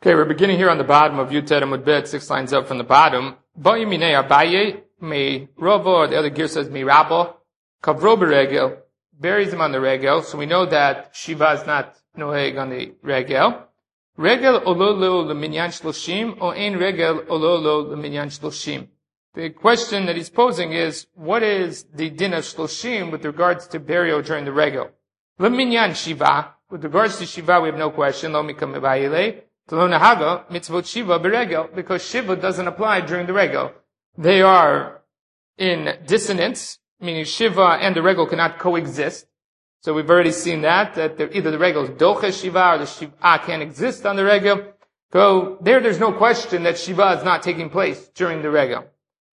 Okay, we're beginning here on the bottom of Yutet Amud Bet, 6 lines up from the bottom. Ba'yiminei Abaye, me rovo, or the other gear says me rabo, kavro beregel, buries him on the regel, so we know that Shiva is not noheg on the regel. Regel ololo leminyan shloshim, o ein regel ololo leminyan shloshim. The question that he's posing is, what is the din of shloshim with regards to burial during the regel? Leminyan Shiva, with regards to Shiva we have no question, lo mikam ebayile. Mitzvot Shiva beregel, because Shiva doesn't apply during the regel. They are in dissonance, meaning Shiva and the regel cannot coexist. So we've already seen that either the regel is doche Shiva or the Shiva can't exist on the regel. So there's no question that Shiva is not taking place during the regel.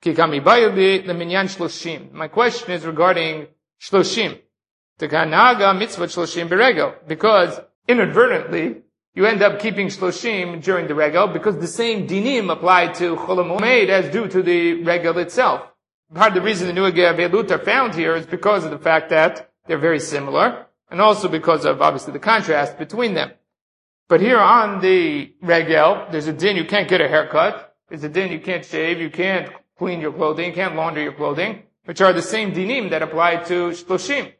My question is regarding Shloshim. Because inadvertently, you end up keeping shloshim during the regel because the same dinim apply to Chol HaMoed as do to the regel itself. Part of the reason the Nuagei Avelut are found here is because of the fact that they're very similar, and also because of obviously the contrast between them. But here on the regel, there's a din you can't get a haircut, there's a din you can't shave, you can't clean your clothing, you can't launder your clothing, which are the same dinim that apply to shloshim.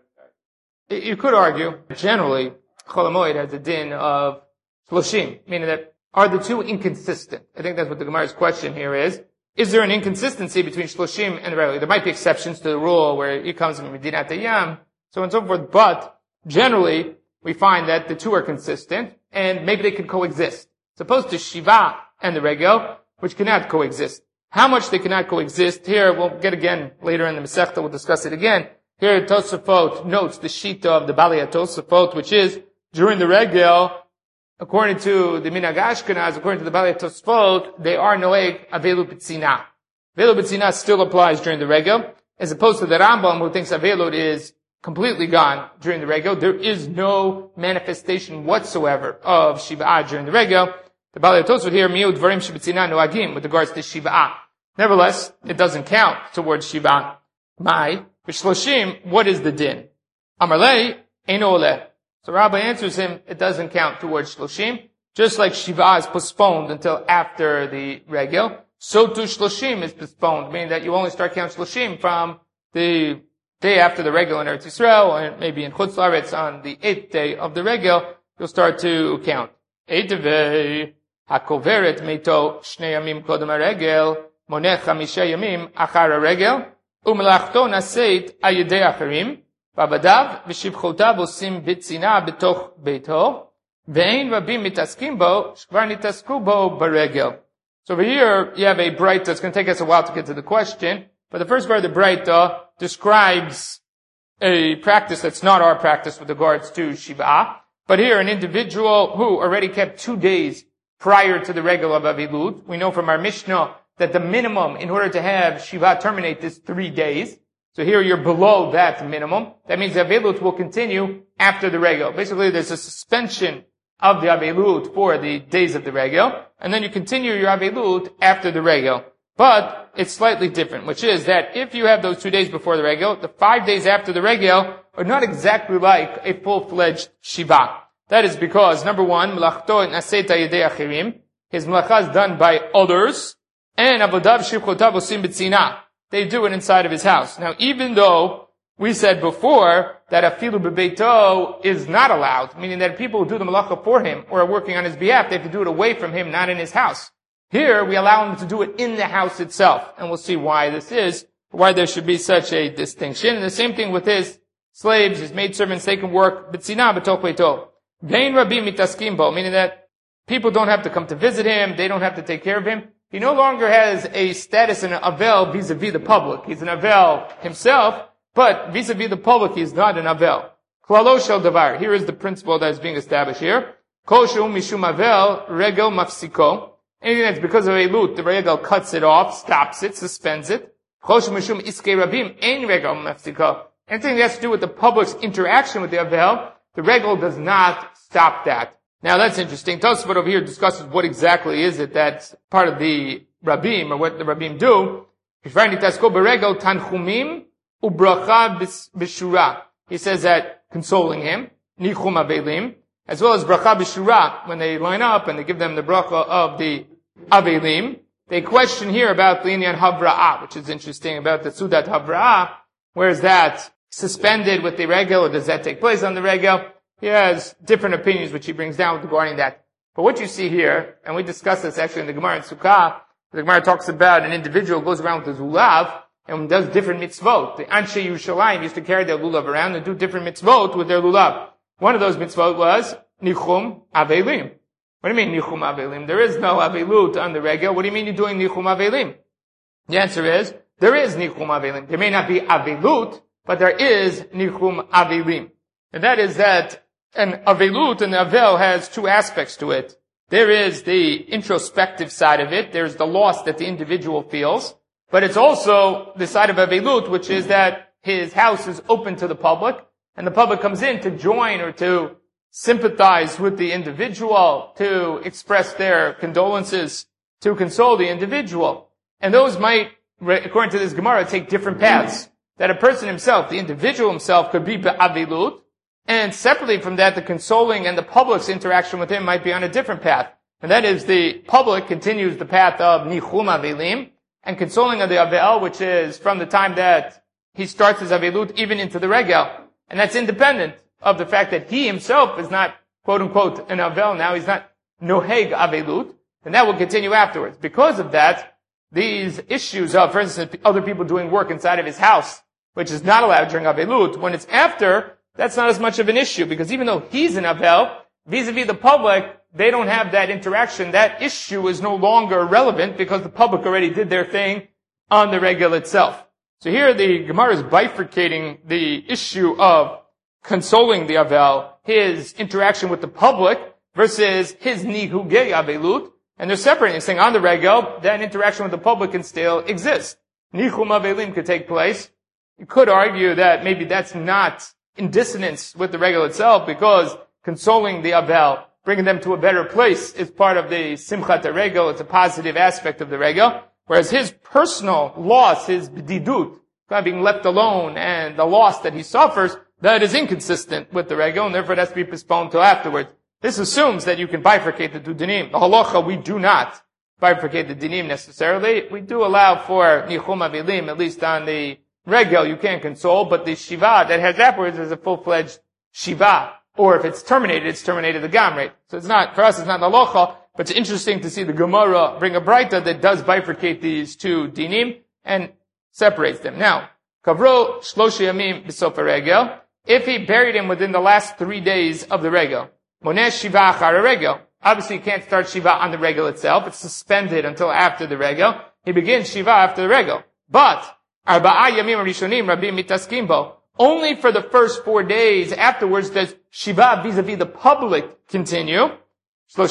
You could argue, generally, Chol HaMoed has a din of shloshim, meaning that are the two inconsistent? I think that's what the Gemara's question here is. Is there an inconsistency between shloshim and the regel? There might be exceptions to the rule where it comes from Medinat Hayam, so on and so forth, but generally we find that the two are consistent and maybe they can coexist. As opposed to Shiva and the regel, which cannot coexist. How much they cannot coexist, here we'll get again later in the Masechta, we'll discuss it again. Here Tosafot notes the Shita of the Balei Tosafot, which is during the regel, according to the Minhag Ashkenaz, according to the Balei Tosfot, they are noeg avelu b'tzina. Avelu b'tzina still applies during the regel, as opposed to the Rambam, who thinks avelu is completely gone during the regel. There is no manifestation whatsoever of Shiva'ah during the regel. The Balei Tosfot here, miud dvarim sheb'tzina noagim, with regards to Shiva'ah. Nevertheless, it doesn't count towards Shiva'ah. Mai, v'shloshim, what is the din? Amarlei, eino oleh. So Rabbi answers him, it doesn't count towards shloshim. Just like Shiva is postponed until after the regel, so too shloshim is postponed, meaning that you only start counting shloshim from the day after the regel in Eretz Yisrael, or maybe in Chutz La'aretz on the 8th day of the regel, you'll start to count. Eitevei hakoveret meito shnei yamim kodem haregel, monech chamisha yamim achar haregel, u'melachto naseit ayedei acharim, Babadav v'shivchotav osim b'tzina b'toch beito, ve'ein rabim mitaskim bo, shkvar nitasku bo baregel. So over here, you have a Braita. It's going to take us a while to get to the question, but the first part of the Braita describes a practice that's not our practice with regards to Shiva'ah, but here an individual who already kept 2 days prior to the regel of Avilut. We know from our Mishnah that the minimum in order to have Shiva'ah terminate is 3 days. So here you're below that minimum. That means the Avelut will continue after the regel. Basically, there's a suspension of the Avelut for the days of the regel, and then you continue your Avelut after the regel. But it's slightly different, which is that if you have those 2 days before the regel, the 5 days after the regel are not exactly like a full-fledged Shiva. That is because, number one, Melachto naseta yedei achirim, his melacha is done by others, and Avodav shivchotav osim b'tzina. They do it inside of his house. Now, even though we said before that afilu bebeito is not allowed, meaning that people who do the malacha for him or are working on his behalf, they have to do it away from him, not in his house. Here, we allow him to do it in the house itself, and we'll see why this is, why there should be such a distinction. And the same thing with his slaves, his maidservants, they can work b'tzina b'toch beito. Vein rabim mitaskim bo, meaning that people don't have to come to visit him, they don't have to take care of him. He no longer has a status in an avel vis-a-vis the public. He's an avel himself, but vis-a-vis the public, he's not an avel. Klalo shel davar. Here is the principle that is being established here. Kol she'u mishum avel, regel mafsiko. Anything that's because of elut, the regel cuts it off, stops it, suspends it. Kol she'u mishum iskei rabim, ein regel mafsiko. Anything that has to do with the public's interaction with the avel, the regel does not stop that. Now that's interesting. Tosafot over here discusses what exactly is it that's part of the Rabim, or what the Rabim do. He says that consoling him, nichum avelim, as well as bracha b'shura, when they line up and they give them the bracha of the avelim. They question here about the inyan havra'ah, which is interesting about the sudat havra'ah. Where is that suspended with the regel, or does that take place on the regel? He has different opinions which he brings down regarding that. But what you see here, and we discussed this actually in the Gemara in Sukkah, the Gemara talks about an individual goes around with his lulav and does different mitzvot. The Anshe Yerushalayim used to carry their lulav around and do different mitzvot with their lulav. One of those mitzvot was nichum avelim. What do you mean nichum avelim? There is no avelut on the regel. What do you mean you're doing nichum avelim? The answer is, there is nichum avelim. There may not be avelut, but there is nichum avelim. And that is that an avelut and avel has two aspects to it. There is the introspective side of it. There's the loss that the individual feels. But it's also the side of avelut, which is that his house is open to the public, and the public comes in to join or to sympathize with the individual, to express their condolences, to console the individual. And those might, according to this Gemara, take different paths. That a person himself, the individual himself, could be be'avilut, and separately from that, the consoling and the public's interaction with him might be on a different path. And that is, the public continues the path of nichum avelim, and consoling of the avel, which is from the time that he starts his avilut even into the regel. And that's independent of the fact that he himself is not, quote unquote, an avel now, he's not noheg avilut, and that will continue afterwards. Because of that, these issues of, for instance, other people doing work inside of his house, which is not allowed during avilut, when it's after, that's not as much of an issue, because even though he's an avel, vis-a-vis the public, they don't have that interaction. That issue is no longer relevant because the public already did their thing on the regel itself. So here the Gemara is bifurcating the issue of consoling the avel, his interaction with the public, versus his nihugei avelut, and they're separating, saying on the regel, that interaction with the public can still exist. Nichum avelim could take place. You could argue that maybe that's not in dissonance with the regel itself, because consoling the avel, bringing them to a better place, is part of the simchat regel. It's a positive aspect of the regel. Whereas his personal loss, his b'didut, being left alone, and the loss that he suffers, that is inconsistent with the regel, and therefore it has to be postponed till afterwards. This assumes that you can bifurcate the two dinim. The halacha, we do not bifurcate the dinim necessarily. We do allow for nichum avelim, at least on the regel, you can't console, but the shiva that has afterwards is a full-fledged shiva. Or if it's terminated the gamre. So it's not, for us it's not the halacha, but it's interesting to see the Gemara bring a braita that does bifurcate these two dinim and separates them. Now, kavro shloshi yamim b'sof regel, if he buried him within the last 3 days of the regel, moneh shiva achar regel. Obviously you can't start shiva on the regel itself, it's suspended until after the regel. He begins shiva after the regel. But, arba'a yamim rishonim rabim mitaskim bo. Only for the first 4 days afterwards does shiva vis-a-vis the public continue. But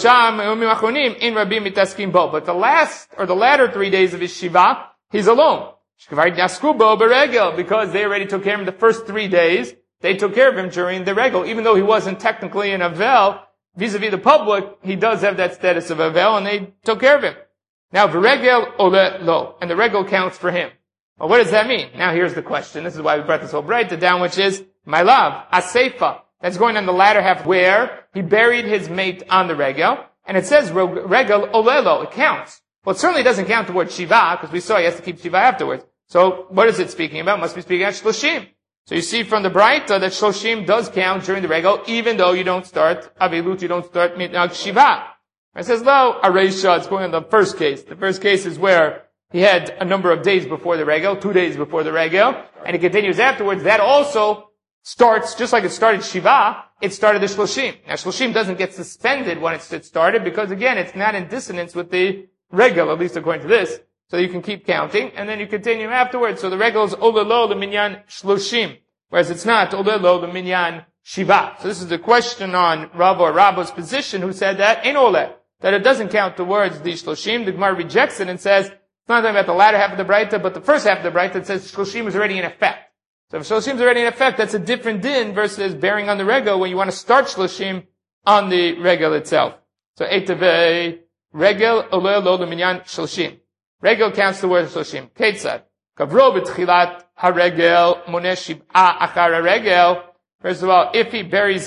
the last, or the latter 3 days of his shiva, he's alone. Because they already took care of him the first 3 days, they took care of him during the regel. Even though he wasn't technically an avel, vis-a-vis the public, he does have that status of avel, and they took care of him. Now, v'regel ole lo, and the regel counts for him. Well, what does that mean? Now here's the question. This is why we brought this whole braita down, which is, my love, aseifa. That's going on the latter half where he buried his mate on the regel, and it says regel olelo, it counts. Well, it certainly doesn't count towards shiva, because we saw he has to keep shiva afterwards. So, what is it speaking about? It must be speaking about shloshim. So you see from the braita that shloshim does count during the regel, even though you don't start avilut, you don't start mitnag shiva. It says, no, areisha, it's going on the first case. The first case is where he had a number of days before the regel, 2 days before the regel, and it continues afterwards. That also starts, just like it started Shiva, it started the Shloshim. Now Shloshim doesn't get suspended when it started, because again, it's not in dissonance with the regel, at least according to this. So you can keep counting, and then you continue afterwards. So the regel is Olelo L'minyan Shloshim, whereas it's not Olelo L'minyan Shiva. So this is the question on Rav or Rabbo's position, who said that in Ole, that it doesn't count towards the Shloshim. The Gemara rejects it and says, it's not talking about the latter half of the braita, but the first half of the braita, it says shloshim is already in effect. So if shloshim is already in effect, that's a different din versus bearing on the regel when you want to start shloshim on the regel itself. So etavei regel oleh lo leminyan shloshim. Regel counts towards shloshim. Ketzad kavro b'tchilat haregel moneh shib'a achar haregel. First of all, if he buries him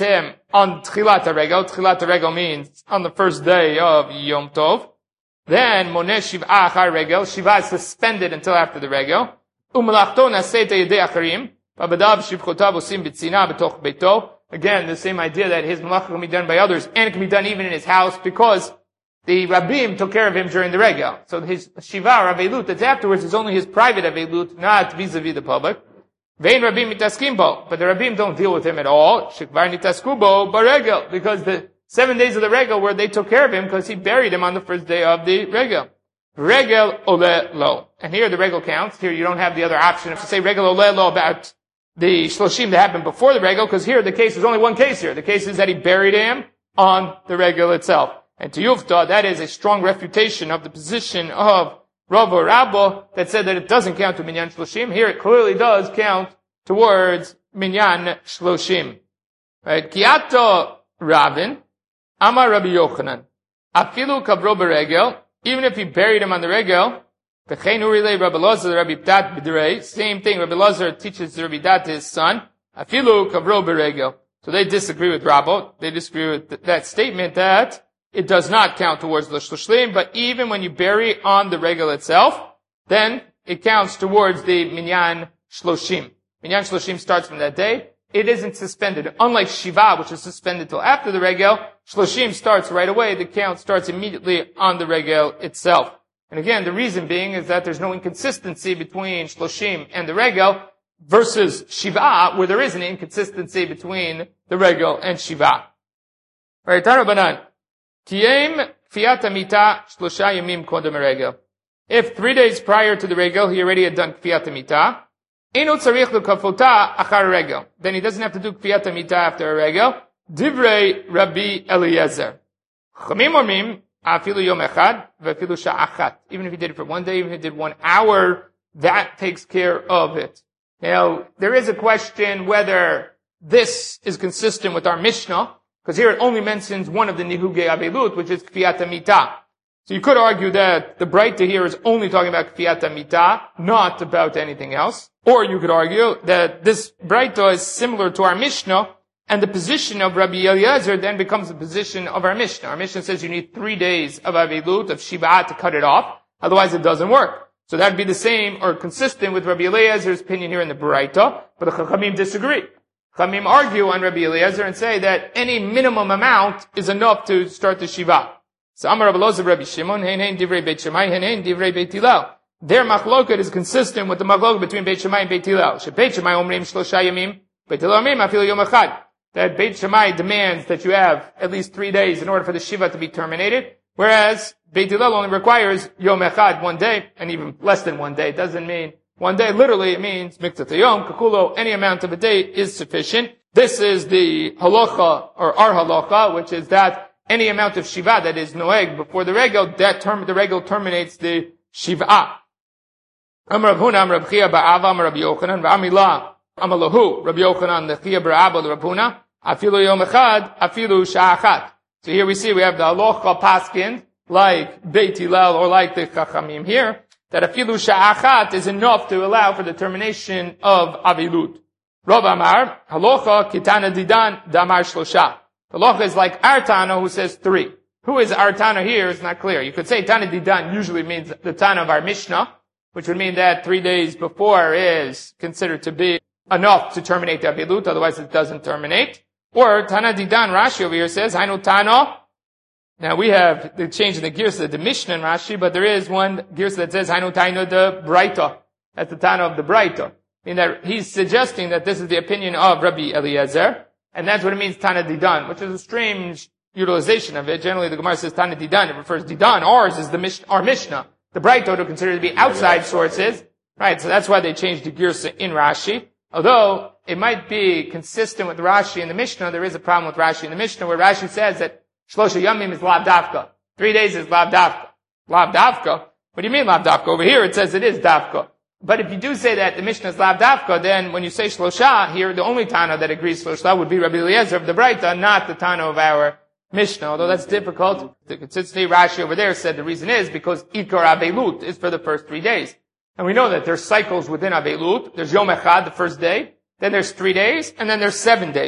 on Tchilat HaRegel. Tchilat HaRegel means on the first day of Yom Tov. Then Moneh Shiv'a Achar Regel. Shiva is suspended until after the Regel. U'melachto naseh yedei acharim. V'abadav shivchotav osim b'tzina b'toch beito. Again, the same idea that his malacha can be done by others, and it can be done even in his house, because the Rabbim took care of him during the Regel. So his Shiva or Avelut that's afterwards is only his private Avelut, not vis-a-vis the public. Vein Rabbim mitaskim bo. But the Rabbim don't deal with him at all. Shekvar nitasku bo baregel. Because the 7 days of the Regel where they took care of him, because he buried him on the first day of the Regel. Regel ole lo. And here the Regel counts. Here you don't have the other option of to say Regel ole lo about the Shloshim that happened before the Regel, because here the case is only one case here. The case is that he buried him on the Regel itself. And to Yufta, that is a strong refutation of the position of Rav or Rabbo that said that it doesn't count to Minyan Shloshim. Here it clearly does count towards Minyan Shloshim. Right? Kiato Ravin, Amar Rabbi Yochanan, Afilu Kavro Beregel, even if he buried him on the Regel, V'chein Urilei Rabbi Lazar, Rabbi Dat B'direi, same thing, Rabbi Lazar teaches Rabbi Dat to his son, Afilu Kavro Beregel. So they disagree with Rabbo. They disagree with that statement that it does not count towards the Shloshim, but even when you bury on the Regel itself, then it counts towards the Minyan Shloshim. Minyan Shloshim starts from that day. It isn't suspended. Unlike Shiva, which is suspended till after the Regel, Shloshim starts right away. The count starts immediately on the Regel itself. And again, the reason being is that there's no inconsistency between Shloshim and the Regel versus Shiva, where there is an inconsistency between the Regel and Shiva. Right, Tarabanan. Tiem Kfiyat Hamita Shlosha Yamim Kodem Regel. If 3 days prior to the Regel, he already had done Kfiyat Hamita, Inu Tzarich L'Kafota Achar Regel. Then he doesn't have to do Kfiyat Hamita after a Regel. Divrei Rabbi Eliezer. Chamim Omrim, Afilu Yom Echad, V'afilu Sha'achat. Even if he did it for 1 day, even if he did 1 hour, that takes care of it. Now, there is a question whether this is consistent with our Mishnah, because here it only mentions one of the Nihugei Avelut, which is Kfiyat Hamita. So you could argue that the Braita here is only talking about Kfiyat Hamita, not about anything else. Or you could argue that this Braita is similar to our Mishnah, and the position of Rabbi Eliezer then becomes the position of our Mishnah. Our Mishnah says you need 3 days of Avelut, of Shiva, to cut it off. Otherwise it doesn't work. So that would be the same or consistent with Rabbi Eliezer's opinion here in the Braita, but the Chachamim disagree. Chachamim argue on Rabbi Eliezer and say that any minimum amount is enough to start the Shiva. So Amar Rabbi Eliezer, Rabbi Shimon, hein divrei Beit Shammai, hein divrei Beit Hillel. Their machloket is consistent with the machloket between Beit Shammai and Beit Hillel. She Beit Shammai omrim shlosha yamim, Beit Hillel omrim afilu yom echad. That Beit Shammai demands that you have at least 3 days in order for the Shiva to be terminated, whereas Beit Hillel only requires yom echad, 1 day, and even less than 1 day. It doesn't mean 1 day. Literally, it means miktat yom, kakulo, any amount of a day is sufficient. This is the halacha, or our halacha, which is that any amount of Shiva that is noeg before the Regel, the Regel terminates the Shiva. Amar Rav Huna, Amar Rav Chia ba'ava, Amar Rabbi Yochanan, v'amila, Amalahu, Rabbi Yochanan, the Chia ba'ava, the Rav Huna, afilu yom echad, afilu sha'achat. So here we see we have the halacha paskin, like Beit Hillel, or like the Chachamim here, that afilu sha'achat is enough to allow for the termination of Avilut. Rav Amar, halacha kitana didan, damar shlosha. The halacha is like our Tana who says 3. Who is our Tana here is not clear. You could say Tana didan usually means the Tana of our Mishnah, which would mean that 3 days before is considered to be enough to terminate the Avilut, otherwise it doesn't terminate. Or Tana Didan, Rashi over here says, Hainu Tano. Now we have the change in the Girsa, the Mishnah and Rashi, but there is one Girsa that says, Hainu Taino the Braita. That's the Tana of the Braita. In that he's suggesting that this is the opinion of Rabbi Eliezer, and that's what it means Tana Didan, which is a strange utilization of it. Generally the Gemara says Tana Didan, it refers to Didan. Ours is our Mishnah. The Braita are considered to be outside sources. Right, so that's why they changed the Girsa in Rashi. Although it might be consistent with Rashi and the Mishnah, there is a problem with Rashi and the Mishnah where Rashi says that Shlosha Yamim is Lav Davka. 3 days is Lav Davka. Lav Davka? What do you mean Lav Davka? Over here it says it is Davka. But if you do say that the Mishnah is Lav Davka, then when you say Shlosha, here the only Tana that agrees Shlosha would be Rabbi Eliezer of the Braita, not the Tana of our Mishnah. Although that's difficult. The consistency Rashi over there said the reason is because Ikar Avelut is for the first 3 days. And we know that there's cycles within Avelut. There's Yom Echad, the first day. Then there's 3 days. And then there's 7 days.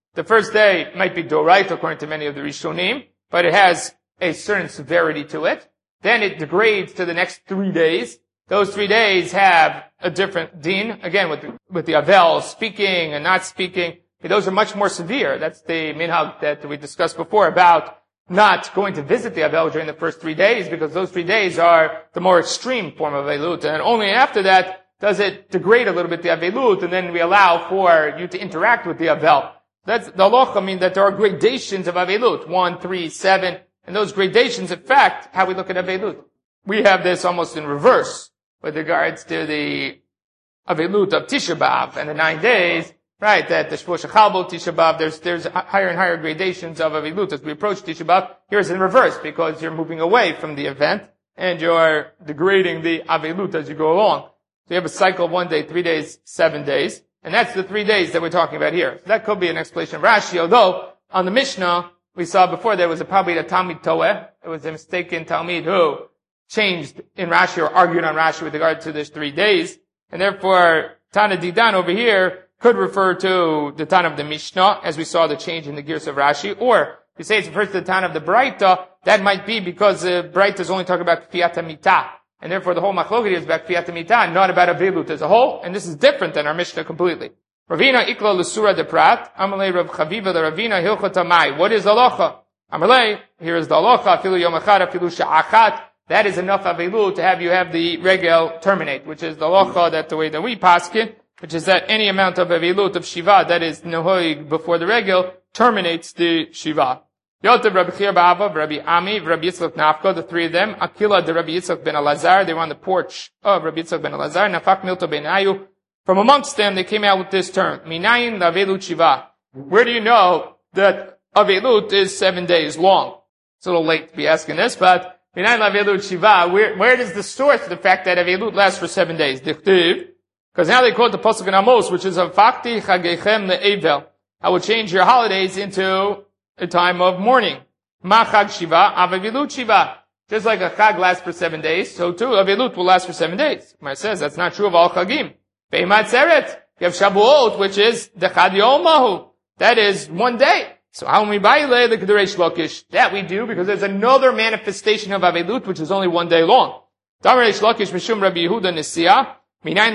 The first day might be Doraita according to many of the Rishonim, but it has a certain severity to it. Then it degrades to the next 3 days. Those 3 days have a different din. Again, with the Avel speaking and not speaking. Those are much more severe. That's the minhag that we discussed before about not going to visit the Avel during the first 3 days, because those 3 days are the more extreme form of Avelut. And only after that does it degrade a little bit the Avelut, and then we allow for you to interact with the Avel. That's the halacha, mean that there are gradations of Avelut. 1, 3, 7. And those gradations affect how we look at Avelut. We have this almost in reverse with regards to the Avelut of Tisha B'Av and the 9 days. Right, that the Shvuah Shechalbo, Tisha B'Av, there's higher and higher gradations of Avelut as we approach Tisha B'Av. Here it's in reverse, because you're moving away from the event, and you're degrading the Avelut as you go along. So you have a cycle of 1 day, 3 days, 7 days, and that's the 3 days that we're talking about here. So that could be an explanation of Rashi, although on the Mishnah, we saw before there was probably a Talmid Toeh. It was a mistaken Talmid who changed in Rashi or argued on Rashi with regard to this 3 days, and therefore Tana Didan over here could refer to the Tan of the Mishnah, as we saw the change in the gears of Rashi, or if you say it's refers to the Tan of the Braita, that might be because the Braita is only talking about Kfiyat HaMitah, and therefore the whole Machloket is about Kfiyat HaMitah, not about Avelut as a whole, and this is different than our Mishnah completely. Ravina Ikla L'Sura de Prat, Amalei Rav Chaviva the Ravina Hilchot Amai. What is the halacha? Amalei, here is the halacha, Afilu Yom Echad, Afilu Sha'achat. That is enough Avelut to have you have the regel terminate, which is the halacha, that the way that we paskin, which is that any amount of Avelut of Shiva that is Nehoig before the regel terminates the Shiva. Yotav Rabbi Chir Ba'ava, Rabbi Ami, Rabbi Yitzchak Nafko, the three of them, Akila de Rabbi Yitzchak ben Elazar, they were on the porch of Rabbi Yitzchak ben Elazar, Nafak Milto ben Ayu. From amongst them, they came out with this term, Minayin Lavelut Shiva. Where do you know that Avelut is 7 days long? It's a little late to be asking this, but Minayin Lavelut Shiva, where does the source of the fact that Avelut lasts for 7 days? Dichtiv. Because now they quote the Pasuk in Amos, which is Fakti Chagechem le'evel. I will change your holidays into a time of mourning. Ma Chag Shiva, Avelut Shiva. Just like a Chag lasts for 7 days, so too Avelut will last for 7 days. Gemara says that's not true of all Chagim. Be'emat Seret. You have Shavuot, which is Dechad Yom Mahu. That is 1 day. So how we buy the Keduresh Lakish? That we do because there's another manifestation of Avelut, which is only 1 day long. Dameresh Lakish Mishum Rabbi Yehuda Nisiyah. How do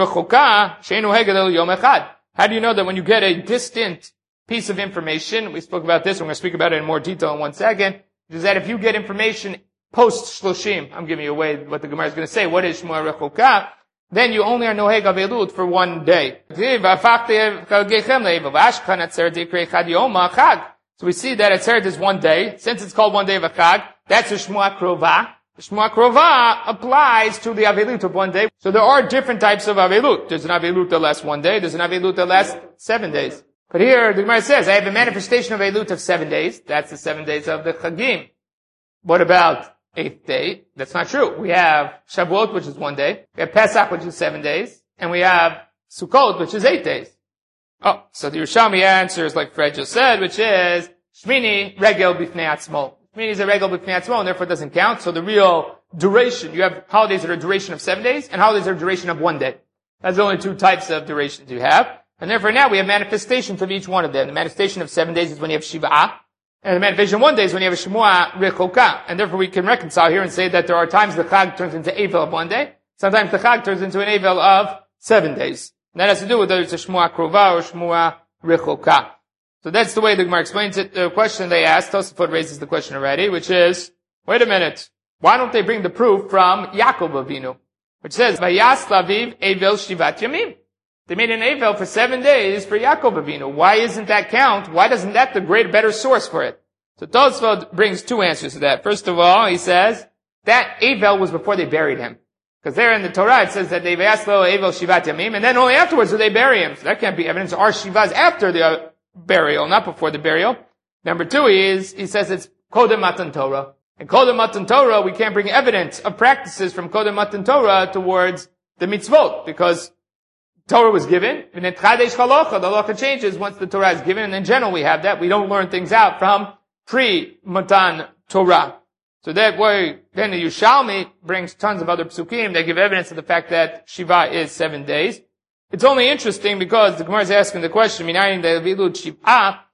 you know that when you get a distant piece of information, we spoke about this, we're going to speak about it in more detail in 1 second, is that if you get information post Shloshim, I'm giving you away what the Gemara is going to say, what is Shmuel Rechoka, then you only are Noheg Avelut for 1 day. So we see that Atzeret is 1 day. Since it's called 1 day of a Chag, that's a Shmuel Krova. The Shmuel Krova applies to the Avelut of 1 day. So there are different types of Avelut. There's an Avelut that lasts 1 day. There's an Avelut that lasts 7 days. But here, the Gemara says, I have a manifestation of Avelut of 7 days. That's the 7 days of the Chagim. What about 8th day? That's not true. We have Shavuot, which is 1 day. We have Pesach, which is 7 days. And we have Sukkot, which is 8 days. Oh, so the Yerushalmi answers like Fred just said, which is, Shmini Regel Bifnei Atzmo. Shmini is a regel b'fnei atzmo, and therefore it doesn't count. So the real duration, you have holidays that are a duration of 7 days, and holidays that are a duration of 1 day. That's the only 2 types of durations you have. And therefore now we have manifestations of each one of them. The manifestation of 7 days is when you have Shiva'ah, and the manifestation of 1 day is when you have a Shemua Rechoka. And therefore we can reconcile here and say that there are times the Chag turns into Avel of 1 day, sometimes the Chag turns into an Avel of 7 days. And that has to do with whether it's a Shemua Krova or Shemua Rechoka. So that's the way the Gemara explains it. The question they asked, Tosafot raises the question already, which is, wait a minute, why don't they bring the proof from Yaakov Avinu, which says, Vayas Laviv Avel Shivat Yamim. They made an Avel for 7 days for Yaakov Avinu. Why isn't that count? Why doesn't that the better source for it? So Tosafot brings 2 answers to that. First of all, he says, that Avel was before they buried him. Because there in the Torah it says that they Vayas Lo Avel Shivat Yamim, and then only afterwards do they bury him. So that can't be evidence. Our Shivas after the burial, not before the burial. Number 2 he says it's Kodem Matan Torah. In Kodem Matan Torah, we can't bring evidence of practices from Kodem Matan Torah towards the mitzvot, because Torah was given, and in Chadesh Halacha, the halacha changes once the Torah is given, and in general we have that. We don't learn things out from pre-Matan Torah. So that way, then the Yerushalmi brings tons of other psukim that give evidence of the fact that Shiva is 7 days. It's only interesting because the Gemara is asking the question, Minayin Levilut Shiva,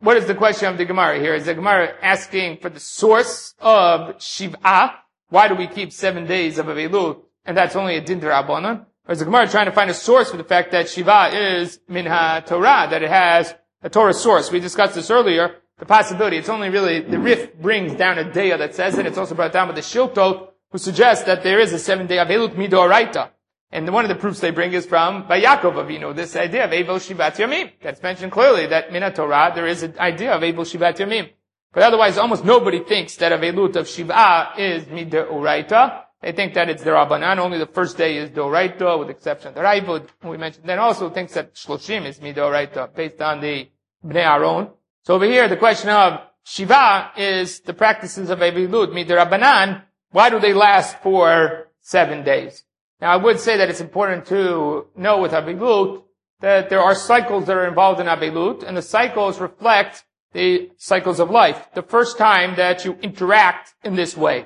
what is the question of the Gemara here? Is the Gemara asking for the source of Shiv'ah? Why do we keep 7 days of Avelut? And that's only a din d'Rabbanan. Or is the Gemara trying to find a source for the fact that Shiv'ah is min ha-Torah, that it has a Torah source? We discussed this earlier, the possibility. It's only really, the Rif brings down a daya that says it. It's also brought down by the Shiltot, who suggests that there is a 7-day Avelut midoraita. And one of the proofs they bring is from Yaakov Avinu, this idea of Eivel Shivat Yamim. That's mentioned clearly that min ha-Torah, there is an idea of Eivel Shivat Yamim. But otherwise, almost nobody thinks that Avelut of Shiv'ah is midoraita. They think that it's the Rabbanan, only the first day is doraita, with the exception of the Raivud, we mentioned. Then also thinks that Shloshim is midoraita, based on the Bnei Aaron. So over here, the question of Shiva is the practices of Avelut, midorabanan. Why do they last for 7 days? Now, I would say that it's important to know with Avelut that there are cycles that are involved in Avelut, and the cycles reflect the cycles of life. The first time that you interact in this way.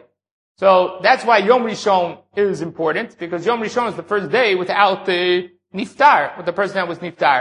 So that's why Yom Rishon is important, because Yom Rishon is the first day without the Niftar, with the person that was Niftar.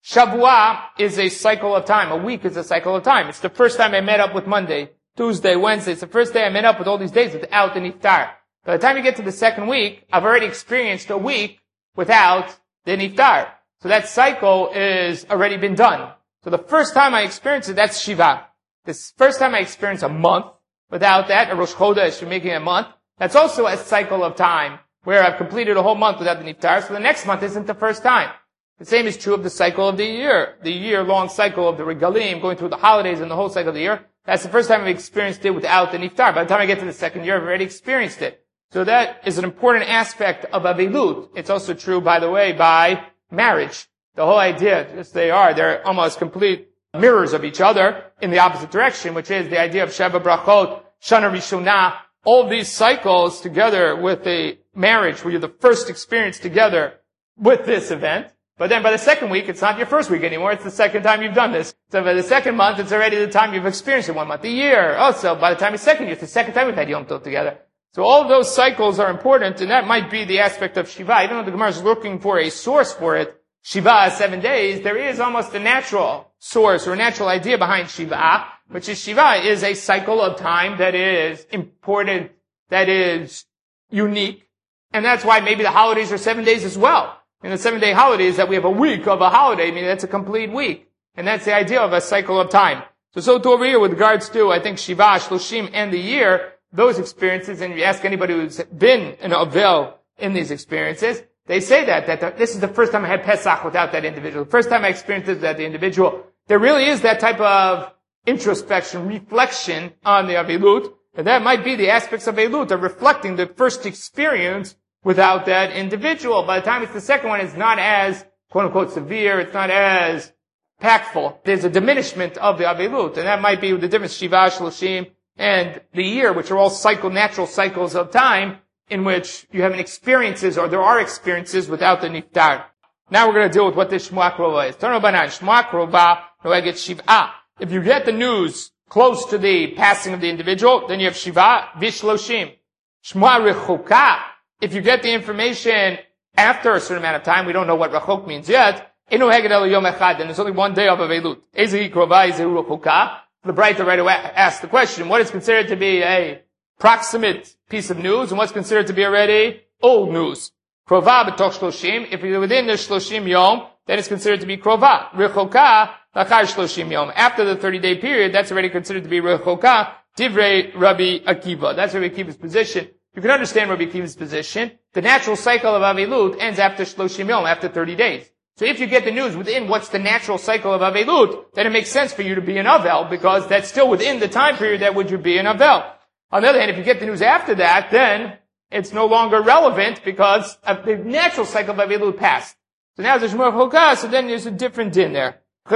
Shavua is a cycle of time. A week is a cycle of time. It's the first time I met up with Monday, Tuesday, Wednesday. It's the first day I met up with all these days without the Niftar. By the time you get to the second week, I've already experienced a week without the Niftar. So that cycle is already been done. So the first time I experience it, that's Shiva. This first time I experience a month without that, a Rosh Chodesh, you're making a month, that's also a cycle of time where I've completed a whole month without the Niftar, so the next month isn't the first time. The same is true of the cycle of the year-long cycle of the Regalim, going through the holidays and the whole cycle of the year. That's the first time I've experienced it without the Niftar. By the time I get to the second year, I've already experienced it. So that is an important aspect of Avelut. It's also true, by the way, by marriage. The whole idea, yes, they're almost complete mirrors of each other in the opposite direction, which is the idea of Sheva Brachot, Shana Rishonah, all these cycles together with a marriage where you're the first experience together with this event. But then by the second week, it's not your first week anymore. It's the second time you've done this. So by the second month, it's already the time you've experienced it, 1 month a year. Also, by the time it's second year, it's the second time we've had Yom Tov together. So all of those cycles are important, and that might be the aspect of Shiva. Even though the Gemara is looking for a source for it, Shiva is 7 days, there is almost a natural source or a natural idea behind Shiva, which is Shiva is a cycle of time that is important, that is unique, and that's why maybe the holidays are 7 days as well. In the 7-day holidays that we have a week of a holiday, I mean that's a complete week. And that's the idea of a cycle of time. So too over here with regards to, I think, Shiva, Shloshim, and the year, those experiences, and if you ask anybody who's been an Avel in these experiences, they say that this is the first time I had Pesach without that individual. The first time I experienced it without the individual. There really is that type of introspection, reflection on the Avelut, and that might be the aspects of Avelut of reflecting the first experience without that individual. By the time it's the second one, it's not as, quote unquote, severe, it's not as impactful. There's a diminishment of the Avelut, and that might be the difference, Shiva, Shloshim, and the year, which are all natural cycles of time, in which you have experiences, or there are experiences without the Niftar. Now we're going to deal with what this Shmuah Krova is. Tano Banan, Shmuah Krova, Noeget Shiv'ah. If you get the news close to the passing of the individual, then you have Shiva, Vishloshim. Shmuah Rechuka. If you get the information after a certain amount of time, we don't know what Rechok means yet, Inu Heged El Yom Echad, and there's only 1 day of Avelut. Ezehi Krova, Ezehi Rechuka. The Braita right away asks the question, what is considered to be a proximate piece of news, and what's considered to be already old news? Krova b'toch shloshim. If you're within the shloshim yom, then it's considered to be krova. Rechoka lachar shloshim yom. After the 30-day period, that's already considered to be rechoka. Divrei Rabbi Akiva. That's Rabbi Akiva's position. You can understand Rabbi Akiva's position. The natural cycle of Avelut ends after shloshim yom, after 30 days. So if you get the news within what's the natural cycle of Avelut, then it makes sense for you to be an Avel, because that's still within the time period that would you be an Avel. On the other hand, if you get the news after that, then it's no longer relevant because the natural cycle of Avelut passed. So now there's Shmuah Rechuka, so then there's a different din there. The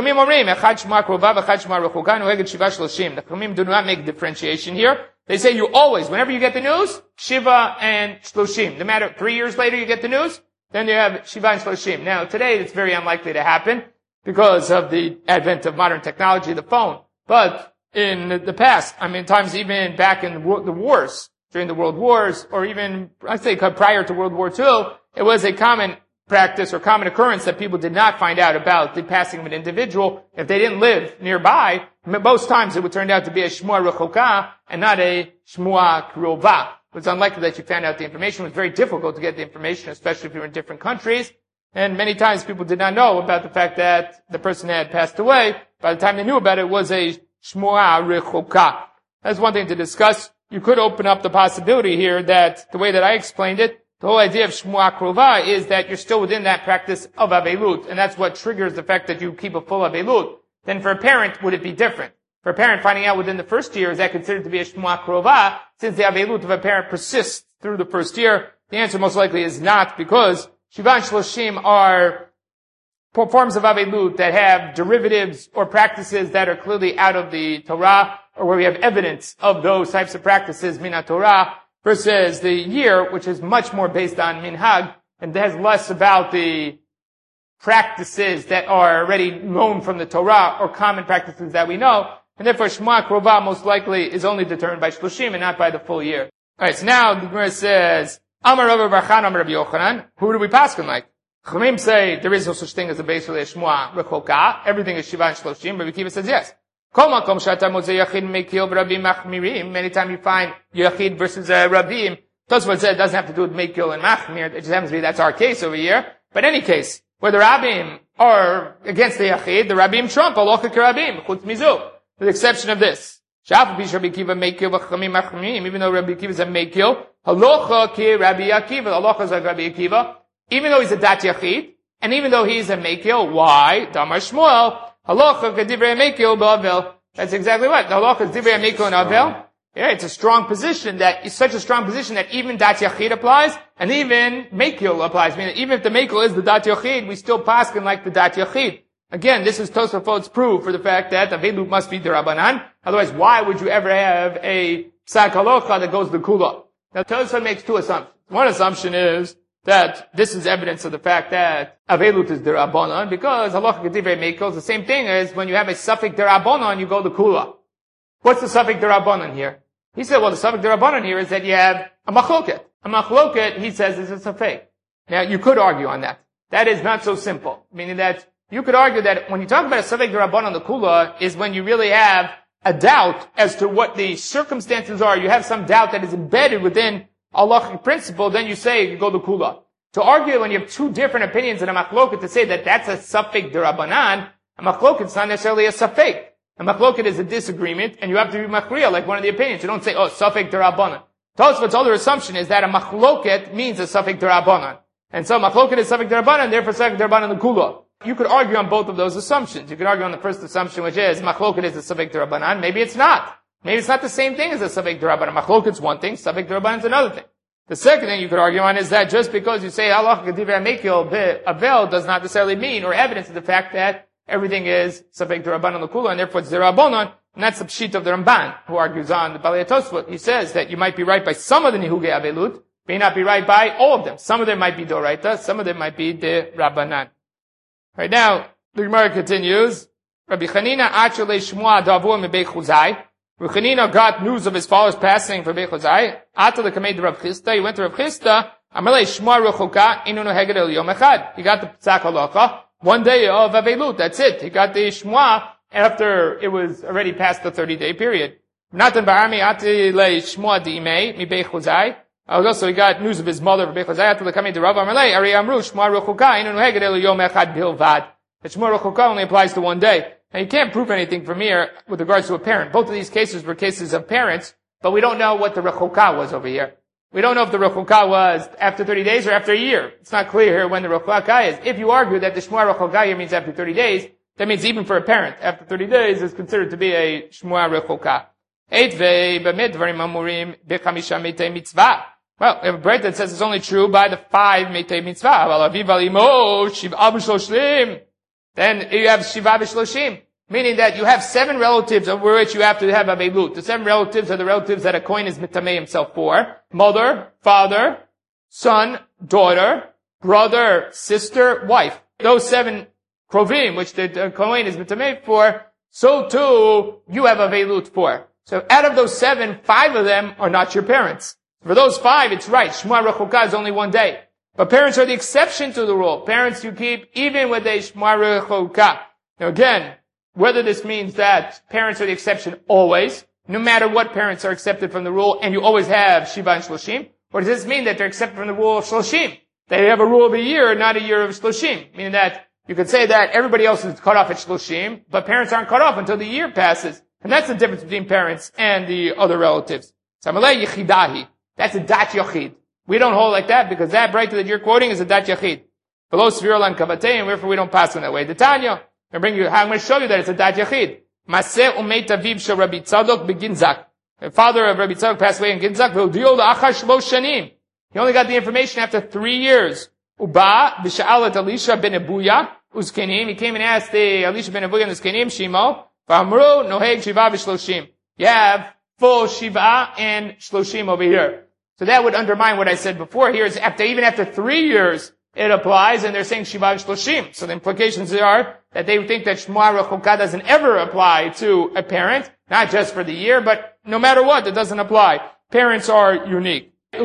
Chachamim do not make differentiation here. They say you always, whenever you get the news, Shiva and Shloshim. No matter 3 years later you get the news, then you have Shiva and Shloshim. Now today it's very unlikely to happen because of the advent of modern technology, the phone. But in the past, times even back in the wars, during the World Wars, or even, I'd say prior to World War II, it was a common practice or common occurrence that people did not find out about the passing of an individual, if they didn't live nearby, most times it would turn out to be a shmua rechoka and not a shmua krova. It was unlikely that you found out the information. It was very difficult to get the information, especially if you were in different countries. And many times people did not know about the fact that the person had passed away. By the time they knew about it, it was a shmua rechoka. That's one thing to discuss. You could open up the possibility here that the way that I explained it, the whole idea of shmua krova is that you're still within that practice of avelut, and that's what triggers the fact that you keep a full avelut. Then for a parent, would it be different? For a parent finding out within the first year, is that considered to be a shmua krova, since the avelut of a parent persists through the first year? The answer most likely is not, because Shiva and Shloshim are forms of avelut that have derivatives or practices that are clearly out of the Torah, or where we have evidence of those types of practices, mina Torah, versus the year, which is much more based on minhag, and has less about the practices that are already known from the Torah, or common practices that we know. And therefore, Shmua Krova most likely is only determined by Shloshim and not by the full year. Alright, so now the Gemara says, Amar Rav Bar Chana, Amar Rabbi Yochanan. Who do we paskin like? Chachamim say there is no such thing as a basically a Shmua Rechoka. Everything is Shiva and Shloshim. Rabbi Kiva says yes. Many times you find Yachid versus Rabim. Tosfot said it doesn't have to do with Mekil and Machmir. It just happens to be that's our case over here. But in any case, where the Rabim are against the Yachid, the Rabim trump Halacha Rabim Chutz Mizu, with the exception of this. Even though Rabbi Akiva is a Mekil, Halacha ki Rabbi Akiva. Halacha is like Rabbi Akiva, even though he's a Dat Yachid, and even though he's a Mekil. Why? Damar Shmuel. Halacha k'divrei Mekil b'Avel. That's exactly what. The halacha is divrei Mekil and Avel. Yeah, it's a strong position that is such a strong position that even Dat Yachid applies, and even Mekil applies. Meaning, even if the Mekil is the Dat Yachid, we still paskin like the Dat Yachid. Again, this is Tosafot's proof for the fact that Avelut must be Derabanan. Otherwise, why would you ever have a Psak Halacha that goes to Kula? Now, Tosafot makes two assumptions. One assumption is that this is evidence of the fact that Avelut is Derabanan, because Halacha K'divrei Mekil is the same thing as when you have a Safek Derabanan, you go to Kula. What's the Safek Derabanan here? He said, well, the Safek Derabanan here is that you have a Machloket. A Machloket, he says, is a Safek. Now, you could argue on that. That is not so simple. Meaning that you could argue that when you talk about a Safek Derabanan, the Kula is when you really have a doubt as to what the circumstances are. You have some doubt that is embedded within halachic principle, then you say you go to Kula. To argue when you have two different opinions in a machloket to say that that's a safek derabanan, a machloket is not necessarily a safek. A machloket is a disagreement, and you have to be machriya, like one of the opinions. You don't say, oh, safek derabanan. Tosfot's other assumption is that a machloket means a safek derabanan. And so machloket is safek derabanan, therefore safek derabanan the Kula. You could argue on both of those assumptions. You could argue on the first assumption, which is machloket is a safek derabanan. Maybe it's not. Maybe it's not the same thing as a Safek Derabanan. Machloket's one thing, Safek Derabanan is another thing. The second thing you could argue on is that just because you say Halacha K'divrei Mekil Avel does not necessarily mean or evidence of the fact that everything is Safek Derabanan L'Kula, and therefore it's Derabanan, and that's the pshit of the Ramban, who argues on the Balei Tosfot. He says that you might be right by some of the Nihugei Avelut, may not be right by all of them. Some of them might be Doraita, some of them might be Derabanan. Right now, the Gemara continues, Rabbi Chanina Achale Shmua Davur Mebei Chuzai. Rabbi Chanina got news of his father's passing from Beit Chuzai. Ata l'kamei de Rav Chisda. He went to Rav Chisda. Amalei Shmua Rechoka inu noheged el yom echad. He got the Psak Halacha. One day of Avelut. That's it. He got the Shmua after it was already past the 30-day period. Natan ba'ami ati le Shmua di'imei mi Beit Chuzai. Also, he got news of his mother from Beit Chuzai. Ata l'kamei de Rav Amalei Ari Amru Shmua Rechoka inu noheged el yom echad bilvad. The Shmua Rechoka only applies to one day. Now, you can't prove anything from here with regards to a parent. Both of these cases were cases of parents, but we don't know what the Rechoka was over here. We don't know if the Rechoka was after 30 days or after a year. It's not clear here when the Rechoka is. If you argue that the Shmua Rechoka here means after 30 days, that means even for a parent, after 30 days is considered to be a Shmua Rechoka. Well, we have a break that says it's only true by the 5 Metei Mitzvah. Then you have Shiva V'Shloshim, meaning that you have 7 relatives over which you have to have Avelut. The 7 relatives are the relatives that a kohen is mitamei himself for. Mother, father, son, daughter, brother, sister, wife. Those 7 krovim, which the kohen is mitamei for, so too you have Avelut for. So out of those 7, 5 of them are not your parents. For those 5, it's right. Shmua Rechoka is only one day. But parents are the exception to the rule. Parents you keep even with a Shema Rechoka. Now again, whether this means that parents are the exception always, no matter what parents are accepted from the rule, and you always have Shiva and Shloshim, or does this mean that they're accepted from the rule of Shloshim? They have a rule of a year, not a year of Shloshim. Meaning that you could say that everybody else is cut off at Shloshim, but parents aren't cut off until the year passes. And that's the difference between parents and the other relatives. Samalei Yechidahi. That's a Dat Yachid. We don't hold like that because that brighter that you're quoting is a Dat Yachid. Below Svirolan Kavatei, and therefore we don't pass on that way. The Tanya, I'm going to show you that it's a Dat Yachid. Maseh Umeit Aviv Shel Rabbi Tzadok beGinzak. The father of Rabbi Tzadok passed away in Ginzak. V'Udiol Achar Shlosh Shanim. He only got the information after 3 years. Uba B'Sha'alat Elisha ben Abuya Uzkenim. He came and asked the Elisha ben Abuya and Uzkenim Shimo. V'Amru Noheg Shiva V'Shloshim. You have full Shiva and Shloshim over here. So that would undermine what I said before. Here is even after 3 years, it applies, and they're saying Shiva and Shloshim. So the implications are that they would think that Shema Rechoka doesn't ever apply to a parent, not just for the year, but no matter what, it doesn't apply. Parents are unique. When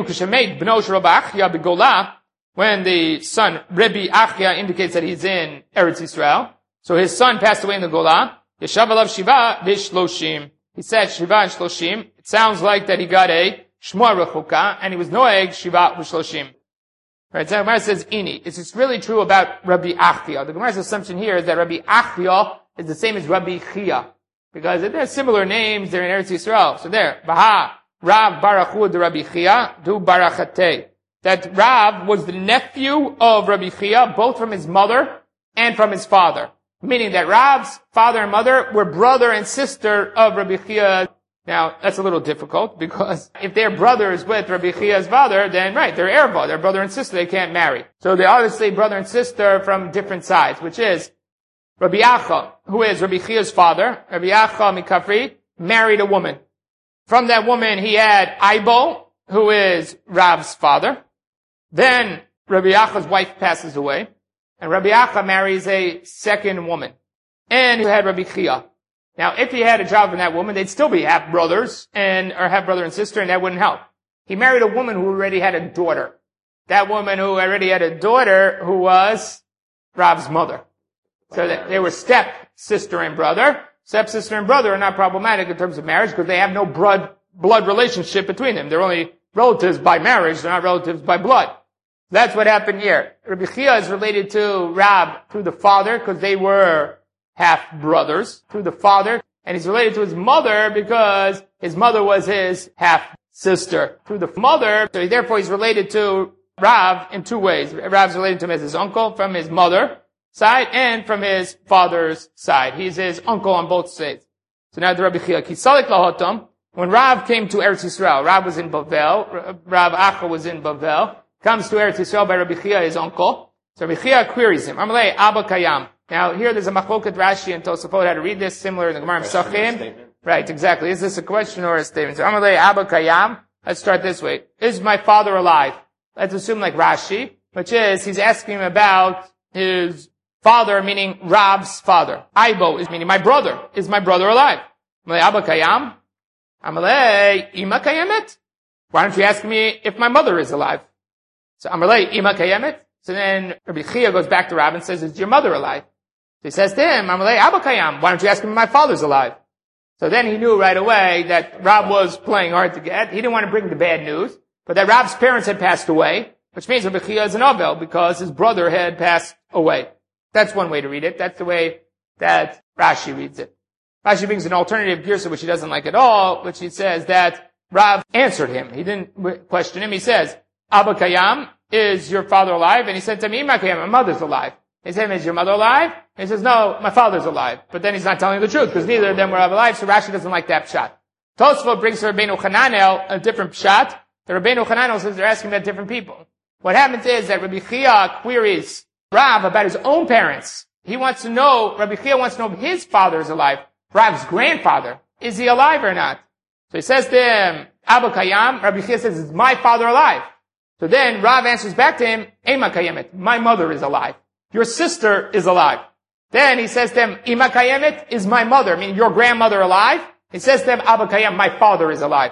the son, Rebbe Achya, indicates that he's in Eretz Yisrael, so his son passed away in the Golah, Yeshav alav Shiva v'Shloshim. He said Shiva and Shloshim. It sounds like that he got a Shema Rechoka, and he was Noeg Shiva v'Shloshim. Right, so the Gemara says, Ini. It's really true about Rabbi Achia. The Gemara's assumption here is that Rabbi Achia is the same as Rabbi Chia. Because they're similar names, they're in Eretz Yisrael. So there, Baha, Rav Barachu de Rabbi Chia, du Barachate. That Rav was the nephew of Rabbi Chia, both from his mother and from his father. Meaning that Rav's father and mother were brother and sister of Rabbi Chia. Now, that's a little difficult, because if they're brothers with Rabbi Chia's father, then right, they're erva, they're brother and sister, they can't marry. So they're obviously brother and sister from different sides, which is Rabbi Acha, who is Rabbi Chia's father. Rabbi Acha Mikafri married a woman. From that woman, he had Aibo, who is Rav's father. Then Rabbi Acha's wife passes away, and Rabbi Acha marries a second woman. And he had Rabbi Chia. Now, if he had a child from that woman, they'd still be half brothers or half brother and sister, and that wouldn't help. He married a woman who already had a daughter. That woman who already had a daughter who was Rav's mother. So they were step-sister and brother. Step-sister and brother are not problematic in terms of marriage because they have no blood relationship between them. They're only relatives by marriage, they're not relatives by blood. That's what happened here. Rabbi Chia is related to Rav through the father because they were half-brothers through the father, and he's related to his mother because his mother was his half-sister through the mother, so therefore he's related to Rav in two ways. Rav's related to him as his uncle from his mother side and from his father's side. He's his uncle on both sides. So now the Rabbi Chia, Kisalik Lahotam, when Rav came to Eretz Yisrael, Rav was in Bavel, Rav Acha was in Bavel, comes to Eretz Yisrael by Rabbi Chia, his uncle. So Rabbi Chia queries him, Amalei Abba Kayam. Now, here there's a machloket Rashi and Tosafot how to read this, similar in the Gemara Pesachim. Right, exactly. Is this a question or a statement? So, Amalei Abba Kayam. Let's start this way. Is my father alive? Let's assume like Rashi, which is, he's asking him about his father, meaning Rav's father. Aibo is meaning my brother. Is my brother alive? Amalei Abba Kayam. Amalei Ima Kayemet. Why don't you ask me if my mother is alive? So, Amalei Ima Kayemet. So then Rabbi Chia goes back to Rav and says, is your mother alive? So he says to him, Amalei Abba Kayam, why don't you ask him if my father's alive? So then he knew right away that Rav was playing hard to get. He didn't want to bring the bad news, but that Rav's parents had passed away, which means Rabbi Chia is an Avel because his brother had passed away. That's one way to read it. That's the way that Rashi reads it. Rashi brings an alternative girsa which he doesn't like at all, which he says that Rav answered him. He didn't question him. He says, Abba Kayam, is your father alive? And he said to me, Ima Kayam, my mother's alive. He said, is your mother alive? And he says, no, my father's alive. But then he's not telling the truth, because neither of them were alive, so Rashi doesn't like that pshat. Tosfot brings to Rabbeinu Hananel a different pshat. The Rabbeinu Hananel says they're asking about different people. What happens is that Rabbi Chia queries Rav about his own parents. He wants to know, Rabbi Chia wants to know if his father is alive. Rav's grandfather. Is he alive or not? So he says to him, Abba Kayam. Rabbi Chia says, is my father alive? So then Rav answers back to him, Ema Kayemet, my mother is alive. Your sister is alive. Then he says to him, Ima Kayemet, is my mother, meaning your grandmother alive? He says to him, Abba Kayam, my father is alive.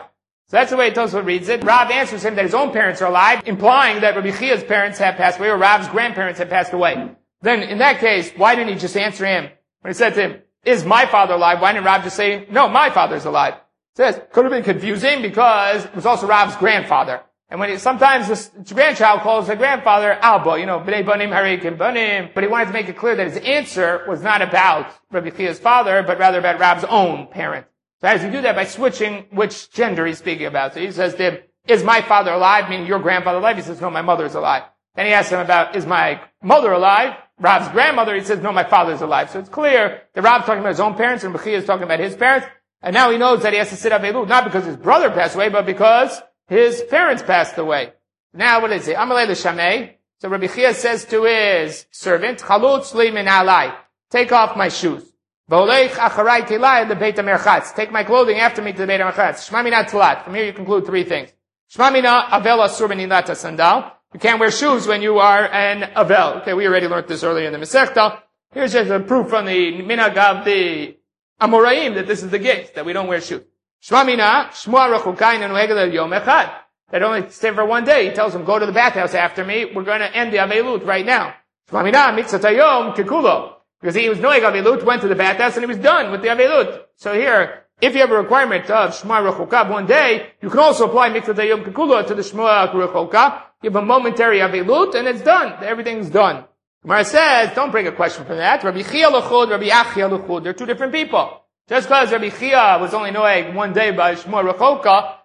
So that's the way Tosfot reads it. Rav answers him that his own parents are alive, implying that Rabbi Chia's parents have passed away, or Rav's grandparents have passed away. Then, in that case, why didn't he just answer him? When he said to him, is my father alive? Why didn't Rav just say, no, my father's alive? It says, could have been confusing because it was also Rav's grandfather. And sometimes this grandchild calls their grandfather Alba, Bnei Banim Harikim Banim, but he wanted to make it clear that his answer was not about Rabbi Chia's father, but rather about Rav's own parent. So how does he do that? By switching which gender he's speaking about. So he says to him, is my father alive? Meaning your grandfather alive? He says, no, my mother is alive. Then he asks him about, is my mother alive? Rav's grandmother, he says, no, my father's alive. So it's clear that Rav's talking about his own parents and Rabbi Chia is talking about his parents. And now he knows that he has to sit Avelut, not because his brother passed away, but because his parents passed away. Now what is it? Amalei l'shamei. So Rabbi Chia says to his servant, Chalutz li min alai. Take off my shoes. V'olech acharai kilai lebeit hamerchatz. Take my clothing after me to the Beit HaMerchatz. Shma mina tzilat. From here you conclude three things. Shma mina avel asur b'nilat sandal. You can't wear shoes when you are an avel. Okay, we already learned this earlier in the Masechta. Here's just a proof from the minhag of the Amoraim that this is the case, that we don't wear shoes. Shma mina, shmua rechukai nenuhegel yom echad. That only stay for one day. He tells them, go to the bathhouse after me. We're going to end the avelut right now. Shma mina, mitzvot hayom kekulo. Because he was noeg avelut, went to the bathhouse, and he was done with the avelut. So here, if you have a requirement of shma rechuka one day, you can also apply mitzvot hayom kekulo to the shma rechuka. You have a momentary avelut, and it's done. Everything's done. Gemara says, don't bring a question from that. Rabbi Chia l'chud, Rabbi Achia l'chud. They're two different people. Just because Rabbi Chia was only noeg one day by Shmuel Rechoka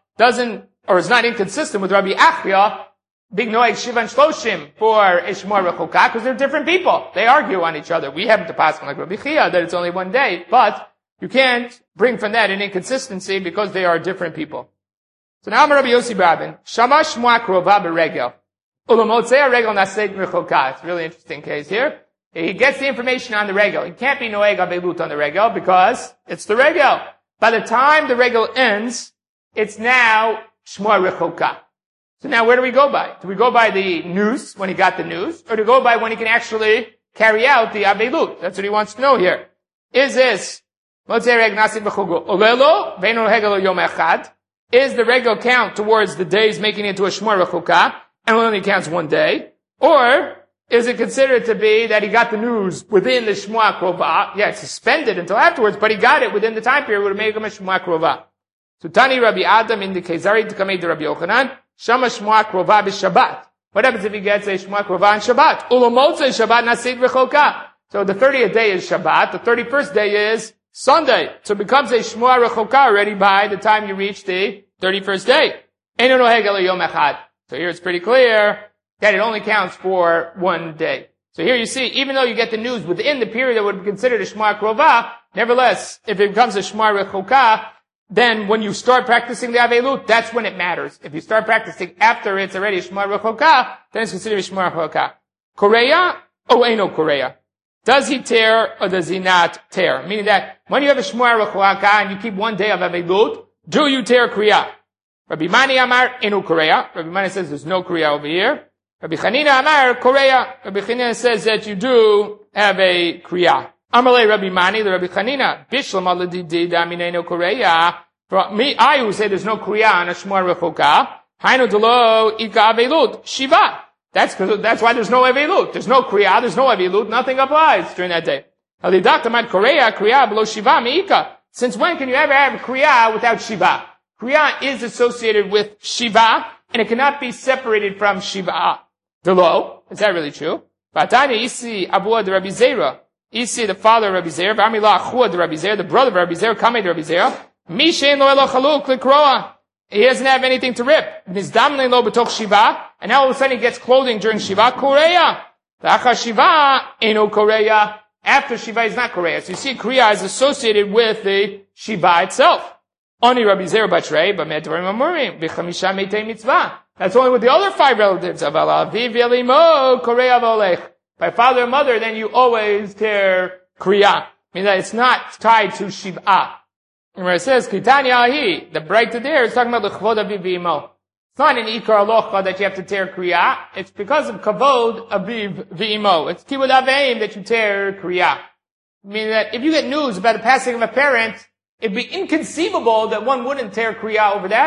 is not inconsistent with Rabbi Achia being noeg Shivan Shloshim for Shmuel Rechoka, because they're different people. They argue on each other. We happen to pass like Rabbi Chia that it's only one day, but you can't bring from that an inconsistency because they are different people. So now Rabbi Yossi Rabin, Shama Shmuel Krova Beregel. Ulamotzei Regel Naseit Rechoka. It's a really interesting case here. He gets the information on the regel. He can't be noeg avelut on the regel because it's the regel. By the time the regel ends, it's now shmua rechoka. So now where do we go by? Do we go by the news, when he got the news, or do we go by when he can actually carry out the avelut? That's what he wants to know here. Is this motzei regel nasid b'chugu olelo ve'eno hegel yom echad? Is the regel count towards the days making it into a shmua rechoka, and only counts one day? Or is it considered to be that he got the news within the Shmuah Krova? Yeah, it's suspended until afterwards, but he got it within the time period would make him a Shmuah Krova. So Tani Rabbi Adam in the Kezari to come to Rabbi Yochanan, Shama Shmuah Krova b'Shabbat. What happens if he gets a Shmuah Krova on Shabbat? Ulamotze Shabbat nasid rechoka. So the 30th day is Shabbat, the 31st day is Sunday. So it becomes a Shmuah rechoka already by the time you reach the 31st day. Eino noheg ela yom echad. So here it's pretty clear that it only counts for one day. So here you see, even though you get the news within the period that would be considered a Shema Krova, nevertheless, if it becomes a Shema Rechoka, then when you start practicing the Avelut, that's when it matters. If you start practicing after it's already a Shema Rechoka, then it's considered a Shema Rechoka. Korea, Eino Korea. Does he tear or does he not tear? Meaning that when you have a Shema Rechoka and you keep one day of Avelut, do you tear Kriya? Rabbi Mani Amar, Eino Korea. Rabbi Mani says there's no Kriya over here. Rabbi Chanina Amar, Korea. Rabbi Chanina says that you do have a Kriya. Amalei Rabbi Mani, the Rabbi Chanina, Bishlam Aladidi Damineno Korea. For me, I who say there's no Kriya on a Shmuah Rechoka, Hainu Delo Ika Avelut, Shiva. That's why there's no Avelut. There's no Kriya, there's no Avelut, nothing applies during that day. Alidaktamad Korea, Kriya below Shiva Miika. Since when can you ever have Kriya without Shiva? Kriya is associated with Shiva, and it cannot be separated from Shiva. Delo, is that really true? Batani isi abuah de Rabbi Zera. Isi, the father of Rabbi Zera. V'amila achua de Rabbi Zera, the brother of Rabbi Zera, kamei de Rabbi Zera. Mishen lo elo chaluk likroa. He doesn't have anything to rip. Nizdamne lo betoch Shiva. And now all of a sudden he gets clothing during Shiva. Korea. V'achar Shiva, eno Korea. After Shiva is not Korea. So you see, Kriya is associated with the Shiva itself. Oni Rabbi Zera Batrei, Bamet Dvarim Amurim, B'chamisha Meitei Mitzvah. That's only with the other 5 relatives. Aval Aviv Yelimo, Korea Volech. By father and mother, then you always tear Kriya. Meaning that it's not tied to Shiv'ah. And where it says, Kitanya Ahi, the bright there is talking about the Chvod Aviv V'imo. It's not an Ikar Alocha that you have to tear Kriya. It's because of Kavod Aviv V'imo. It's Kivud Aveim that you tear Kriya. Meaning that if you get news about the passing of a parent, it'd be inconceivable that one wouldn't tear Kriya over that.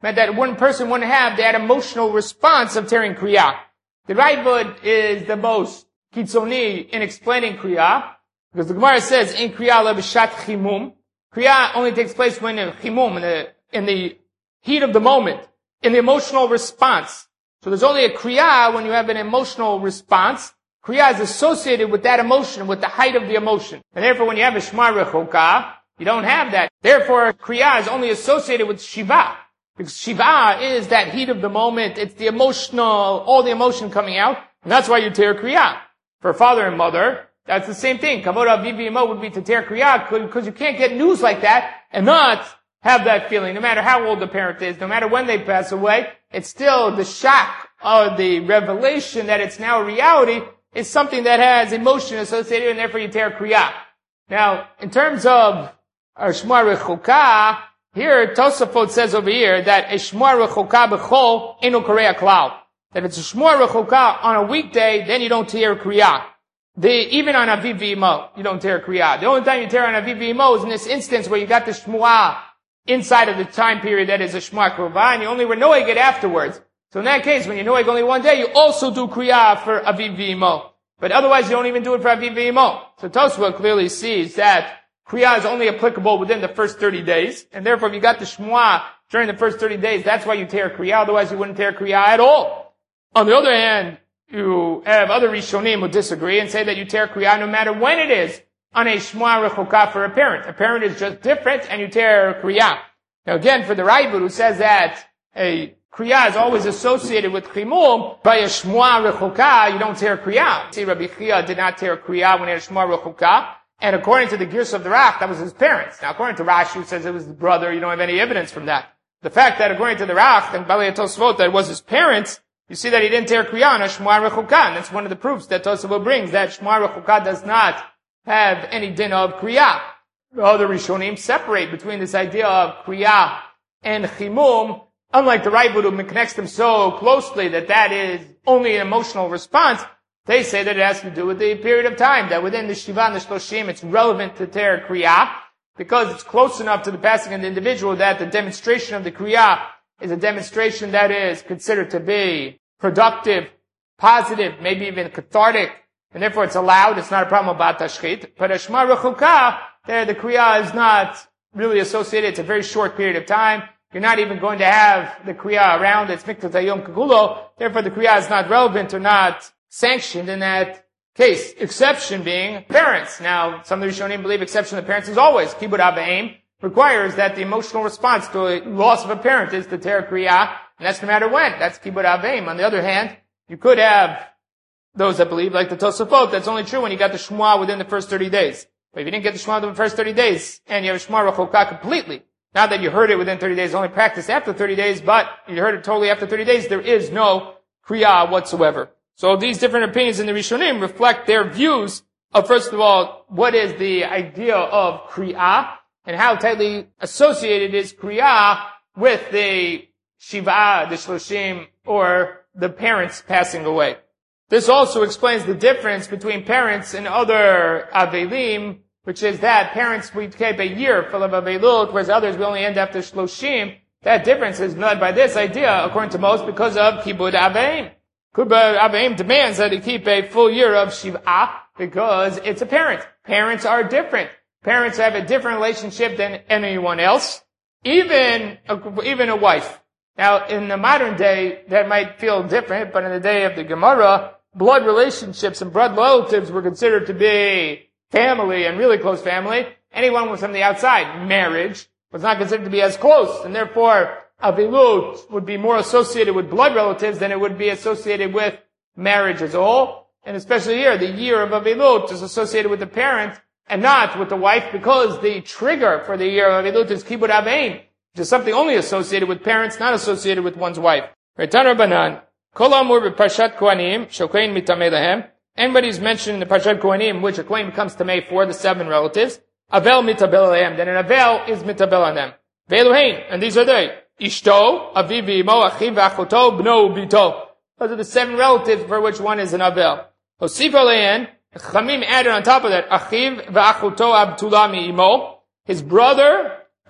meant that one person wouldn't have that emotional response of tearing Kriyah. The Raavad is the most kitzoni in explaining Kriyah, because the Gemara says, in Kriyah lebishat chimum. Kriyah only takes place when in chimum, in the heat of the moment, in the emotional response. So there's only a Kriyah when you have an emotional response. Kriyah is associated with that emotion, with the height of the emotion. And therefore when you have a Shema Rechoka, you don't have that. Therefore Kriyah is only associated with Shiva. Because Shiva is that heat of the moment, it's the emotional, all the emotion coming out, and that's why you tear Kriyah. For father and mother, that's the same thing. Kavod Aviv V'Imo would be to tear Kriyah, because you can't get news like that and not have that feeling. No matter how old the parent is, no matter when they pass away, it's still the shock of the revelation that it's now a reality is something that has emotion associated, and therefore you tear Kriyah. Now, in terms of Shema Rechoka, here Tosafot says over here that a Shema Rechoka b'chol eno korea klal. That if it's a Shema Rechoka on a weekday, then you don't tear Kriyah. Even on Aviv V'Imo, you don't tear Kriyah. The only time you tear on Aviv V'Imo is in this instance where you got the Shmuah inside of the time period that is a Shema Krova, and you only renoeg it afterwards. So in that case, when you noeg only one day, you also do Kriyah for Aviv V'Imo. But otherwise, you don't even do it for Aviv V'Imo. So Tosfot clearly sees that Kriyah is only applicable within the first 30 days, and therefore if you got the Shmuah during the first 30 days, that's why you tear Kriyah, otherwise you wouldn't tear Kriyah at all. On the other hand, you have other Rishonim who disagree and say that you tear Kriyah no matter when it is on a Shema Rechoka for a parent. A parent is just different and you tear Kriyah. Now again, for the Raavad who says that a Kriyah is always associated with Chimum, by a Shema Rechoka, you don't tear Kriyah. See, Rabbi Chia did not tear Kriyah when he had a Shema Rechoka, and according to the Girs of the Rach, that was his parents. Now according to Rashi, who says it was his brother, you don't have any evidence from that. The fact that according to the Rach, and Balei Tosfot, that it was his parents, you see that he didn't tear Kriyah on a Shema Rechoka, and that's one of the proofs that Tosafot brings, that Shema Rechoka does not have any din of Kriyah. The other Rishonim separate between this idea of Kriyah and Chimum, unlike the Raavad who connects them so closely that is only an emotional response. They say that it has to do with the period of time, that within the Shiva and the Shloshim it's relevant to tear Kriyah, because it's close enough to the passing of the individual that the demonstration of the Kriyah is a demonstration that is considered to be productive, positive, maybe even cathartic, and therefore it's allowed. It's not a problem about tashchit. But a Shema Rechoka, there the Kriyah is not really associated. It's a very short period of time. You're not even going to have the Kriyah around. It's Miktat Hayom Kagulo. Therefore the Kriyah is not relevant or not sanctioned in that case. Exception being parents. Now, some of the Rishonim believe exception of parents is always. Kibud Abaim requires that the emotional response to a loss of a parent is to tear Kriyah, and that's no matter when. That's Kibud Abaim. On the other hand, you could have those that believe, like the Tosafot, that's only true when you got the Shmuah within the first 30 days. But if you didn't get the Shmuah within the first 30 days, and you have a Shema Rechoka completely, not that you heard it within 30 days, only practiced after 30 days, but you heard it totally after 30 days, there is no Kriyah whatsoever. So these different opinions in the Rishonim reflect their views of, first of all, what is the idea of Kriyah, and how tightly associated is Kriyah with the Shiva, the Shloshim, or the parents passing away. This also explains the difference between parents and other Avelim, which is that parents, we keep a year full of Avelut, whereas others we only end after Shloshim. That difference is led by this idea, according to most, because of Kibud Aveim. Kibud Aveim demands that you keep a full year of Shiva, because it's a parent. Parents are different. Parents have a different relationship than anyone else, even a wife. Now, in the modern day, that might feel different, but in the day of the Gemara, blood relationships and blood relatives were considered to be family and really close family. Anyone was from the outside. Marriage was not considered to be as close, and therefore Avilut would be more associated with blood relatives than it would be associated with marriage as a whole. And especially here, the year of Avilut is associated with the parent and not with the wife, because the trigger for the year of Avilut is Kibud Aveim, which is something only associated with parents, not associated with one's wife. Retan Rabbanan, Kol Amur b'Parshat Kohanim, Shokain Mitamei Lahem. Anybody's mentioned in the Parshat Kohanim, which a Kohen becomes Tamei for, the 7 relatives, Avel Mitabel Alehem, then an Avel is Mitabel on them. Ve'eluhein, and these are they. Ishto, Aviv V'Imo, Achiv V'Achoto, Bno Bito. Those are the 7 relatives for which one is an Avel. Osif Alehem, Chamim added on top of that, Achiv V'Achoto Abtula Mi'imo, his brother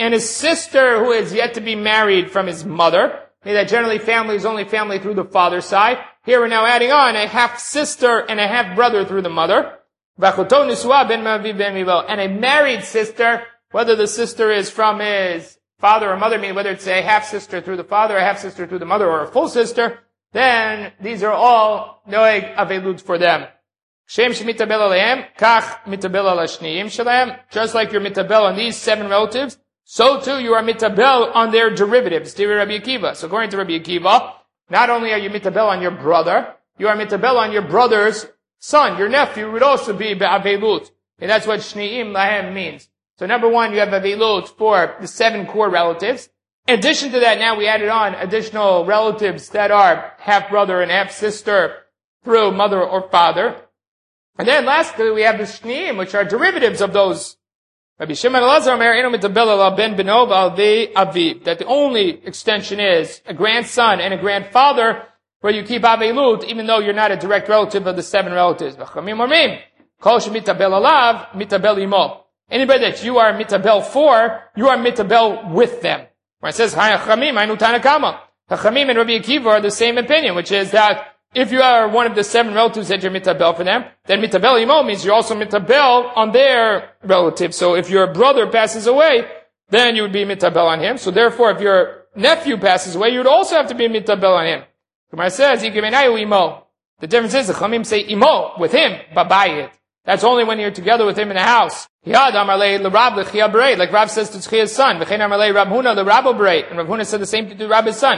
and his sister who is yet to be married from his mother. Meaning that generally family is only family through the father's side. Here we're now adding on a half-sister and a half-brother through the mother. And a married sister, whether the sister is from his father or mother, meaning whether it's a half-sister through the father, a half-sister through the mother, or a full sister, then these are all noeg avelut for them. Just like you're mitabel on these 7 relatives, so too you are mitabel on their derivatives. Rabbi Akiva. So according to Rabbi Akiva, not only are you mitabel on your brother, you are mitabel on your brother's son. Your nephew would also be be'avelut. And that's what shniim lahem means. So number 1, you have avelut for the 7 core relatives. In addition to that, now we added on additional relatives that are half-brother and half-sister through mother or father. And then lastly, we have the shniim, which are derivatives of those. Rabbi Shimon Elazar that the only extension is a grandson and a grandfather where you keep avelut, even though you're not a direct relative of the 7 relatives. Anybody that you are mitabel for, you are mitabel with them. Where it says, Hachamim and Rabbi Akiva are the same opinion, which is that if you are one of the 7 relatives that you're mitabel for them, then mitabel imo means you're also mitabel on their relative. So if your brother passes away, then you would be mitabel on him. So therefore, if your nephew passes away, you would also have to be mitabel on him. Gemara says, imo. The difference is the Chachamim say imo, with him, babayit. That's only when you're together with him in the house. Like Rav says to Tzchiya's son. And Rav Huna said the same to Rabbi's son.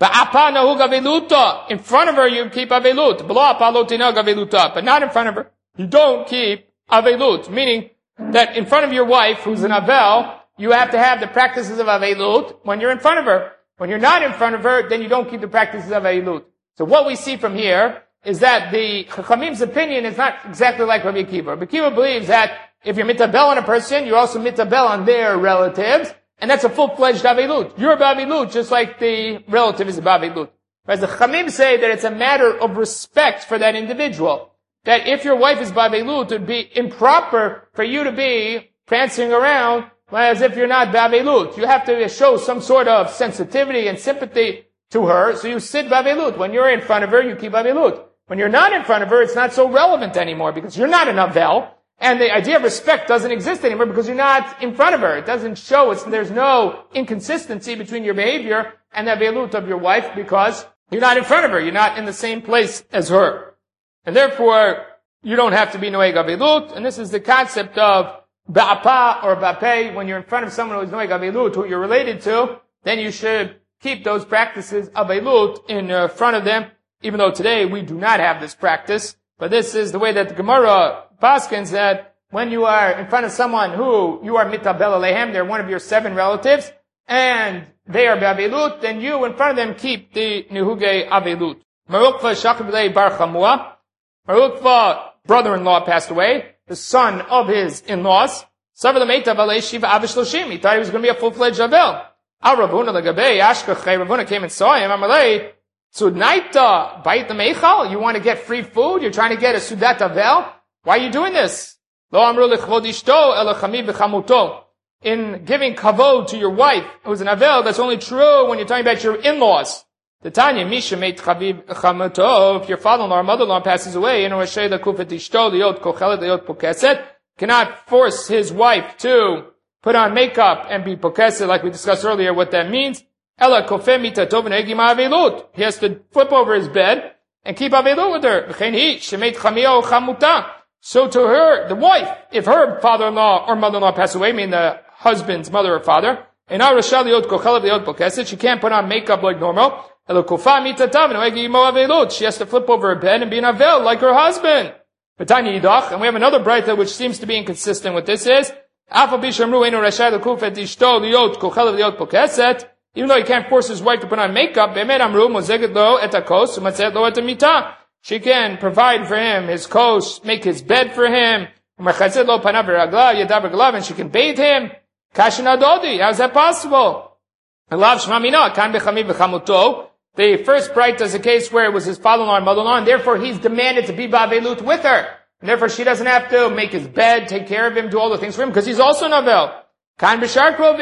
In front of her, you keep avelut. But not in front of her. You don't keep avelut. Meaning that in front of your wife, who's an avel, you have to have the practices of avelut when you're in front of her. When you're not in front of her, then you don't keep the practices of avelut. So what we see from here is that the Chachamim's opinion is not exactly like Rabbi Akiva. Rabbi Akiva believes that if you're mitabel on a person, you're also mitabel on their relatives. And that's a full-fledged avelut. You're avelut, just like the relative is avelut. Whereas the Chamim say that it's a matter of respect for that individual. That if your wife is avelut, it would be improper for you to be prancing around as if you're not avelut. You have to show some sort of sensitivity and sympathy to her, so you sit avelut. When you're in front of her, you keep avelut. When you're not in front of her, it's not so relevant anymore because you're not an avel. And the idea of respect doesn't exist anymore because you're not in front of her. It doesn't show, there's no inconsistency between your behavior and the avelut of your wife because you're not in front of her. You're not in the same place as her. And therefore, you don't have to be noeg avelut. And this is the concept of ba'apa or ba'pei. When you're in front of someone who's noeg avelut, who you're related to, then you should keep those practices of avelut in front of them, even though today we do not have this practice. But this is the way that the Gemara paskins that when you are in front of someone who you are mitabel alehem, they're one of your 7 relatives, and they are be'avelut, then you in front of them keep the nehugei avelut. Marukva Shachabile Bar Chamua. Marukva, brother-in-law, passed away, the son of his in-laws. He thought he was going to be a full-fledged avel. Rav Huna came and saw him. Amalei, Sudaita, bait the meichal? You want to get free food? You're trying to get a sudat avel? Why are you doing this? In giving kavod to your wife, who's an avel, that's only true when you're talking about your in-laws. The Tanya, Misha made chaviv chamuto, if your father-in-law or mother-in-law passes away, cannot force his wife to put on makeup and be pokesed, like we discussed earlier what that means. He has to flip over his bed and keep avelut with her. So to her, the wife, if her father-in-law or mother-in-law pass away, meaning the husband's mother or father, she can't put on makeup like normal. She has to flip over her bed and be an avel like her husband. And we have another braita which seems to be inconsistent with this is, even though he can't force his wife to put on makeup, she can provide for him his kos, make his bed for him, and she can bathe him. How is that possible? The first braita is a case where it was his father-in-law and mother-in-law, and therefore he's demanded to be ba'avelut with her. And therefore she doesn't have to make his bed, take care of him, do all the things for him, because he's also an avel. Kan b'shar krovim.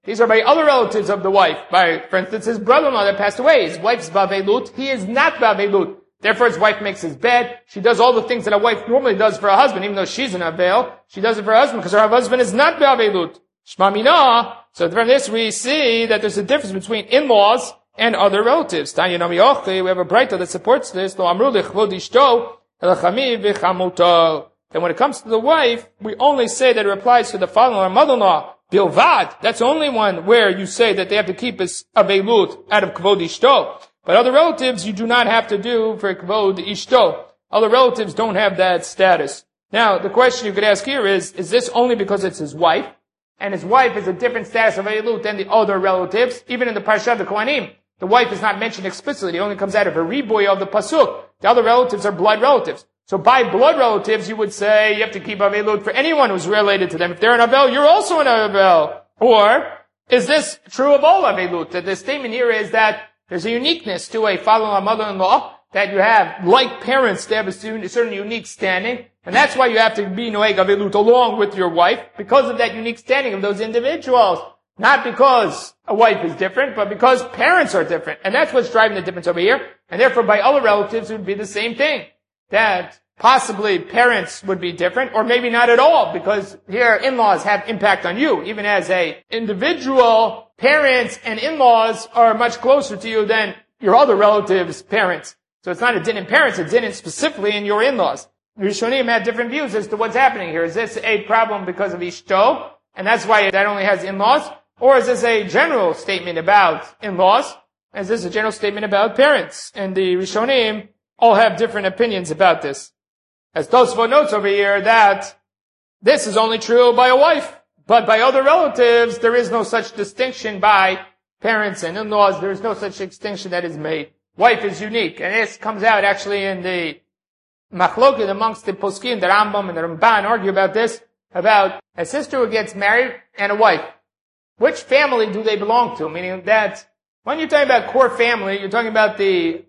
These are by other relatives of the wife. By, for instance, his brother-in-law that passed away. His wife's Bavelut. He is not Bavelut. Therefore, his wife makes his bed. She does all the things that a wife normally does for her husband, even though she's an Avel. She does it for her husband because her husband is not Bavelut. Shma Mina. So from this we see that there's a difference between in-laws and other relatives. Tanya Nami Ochi, we have a Braita that supports this. Lo amru lichvod ishto, elachami v'chamuto. Then when it comes to the wife, we only say that it applies to the father-in-law or mother-in-law. Bilvad, that's only one where you say that they have to keep his avelut out of kvod ishto. But other relatives you do not have to do for kvod ishto. Other relatives don't have that status. Now, the question you could ask here is this only because it's his wife? And his wife is a different status of avelut than the other relatives? Even in the Parsha of the Kohanim, the wife is not mentioned explicitly. It only comes out of a riboy of the pasuk. The other relatives are blood relatives. So by blood relatives, you would say you have to keep avelut for anyone who's related to them. If they're an avel, you're also an avel. Or is this true of all avelut? That the statement here is that there's a uniqueness to a father-in-law, mother-in-law, that you have, like parents, they have a certain unique standing. And that's why you have to be noeg avelut along with your wife, because of that unique standing of those individuals. Not because a wife is different, but because parents are different. And that's what's driving the difference over here. And therefore, by other relatives, it would be the same thing. That possibly parents would be different, or maybe not at all, because here in-laws have impact on you. Even as a individual, parents and in-laws are much closer to you than your other relatives' parents. So it's not a din in parents, it's a din specifically in your in-laws. The Rishonim have different views as to what's happening here. Is this a problem because of Ishto, and that's why that only has in-laws? Or is this a general statement about in-laws? Is this a general statement about parents? And the Rishonim all have different opinions about this. As Tosfot notes over here that this is only true by a wife, but by other relatives there is no such distinction by parents and in-laws. There is no such distinction that is made. Wife is unique, and this comes out actually in the Machloket amongst the Poskim, the Rambam and the Ramban argue about this, about a sister who gets married and a wife. Which family do they belong to? Meaning that when you're talking about core family, you're talking about the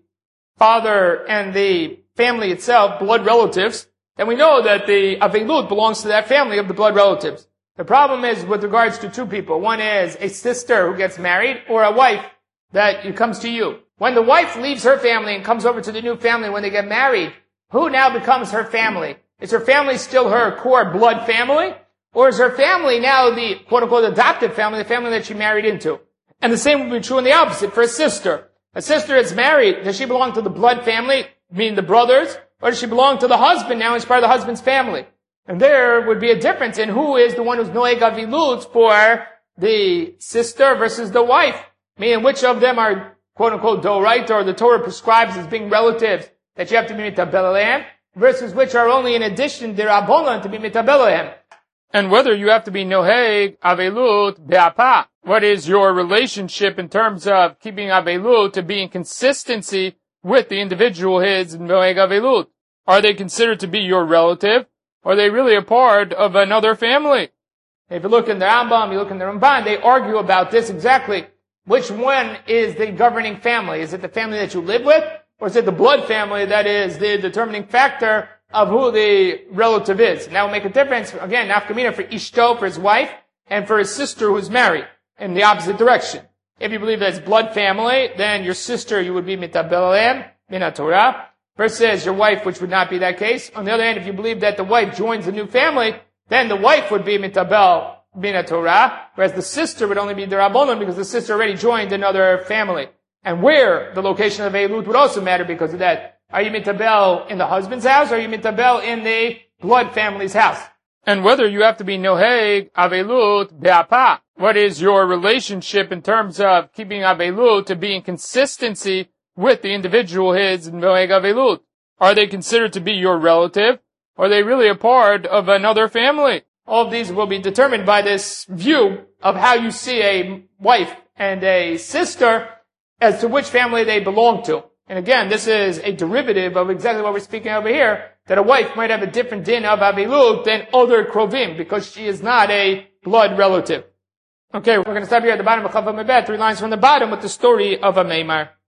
father and the family itself, blood relatives, then we know that the avelut belongs to that family of the blood relatives. The problem is with regards to two people. One is a sister who gets married, or a wife that comes to you. When the wife leaves her family and comes over to the new family when they get married, who now becomes her family? Is her family still her core blood family? Or is her family now the quote-unquote adopted family, the family that she married into? And the same would be true in the opposite for a sister. A sister is married, does she belong to the blood family, meaning the brothers, or does she belong to the husband now as part of the husband's family? And there would be a difference in who is the one who's noeg avilut for the sister versus the wife. Meaning which of them are quote-unquote doraita, or the Torah prescribes as being relatives that you have to be mitabel alehem, versus which are only in addition derabonan to be mitabel alehem. And whether you have to be noeg avelut be'apa. What is your relationship in terms of keeping avelut to be in consistency with the individual his noeg avelut? Are they considered to be your relative? Or are they really a part of another family? If you look in the Rambam, you look in the Ramban, they argue about this exactly. Which one is the governing family? Is it the family that you live with? Or is it the blood family that is the determining factor of who the relative is? And that will make a difference, again, nafkamina for Ishto, for his wife, and for his sister who's married, in the opposite direction. If you believe that it's blood family, then your sister, you would be mitabel alehem, min Torah, versus your wife, which would not be that case. On the other hand, if you believe that the wife joins a new family, then the wife would be mitabel min Torah, whereas the sister would only be derabonan because the sister already joined another family. And where the location of avelut would also matter because of that. Are you mitabel in the husband's house, or are you mitabel in the blood family's house? And whether you have to be noheg avelut be'apa. What is your relationship in terms of keeping avelut to be in consistency with the individual his noheg avelut? Are they considered to be your relative? Or are they really a part of another family? All of these will be determined by this view of how you see a wife and a sister as to which family they belong to. And again, this is a derivative of exactly what we're speaking over here, that a wife might have a different din of avelut than other krovim, because she is not a blood relative. Okay, we're going to stop here at the bottom of Chaf Amud Bet, 3 lines from the bottom with the story of a Meimar.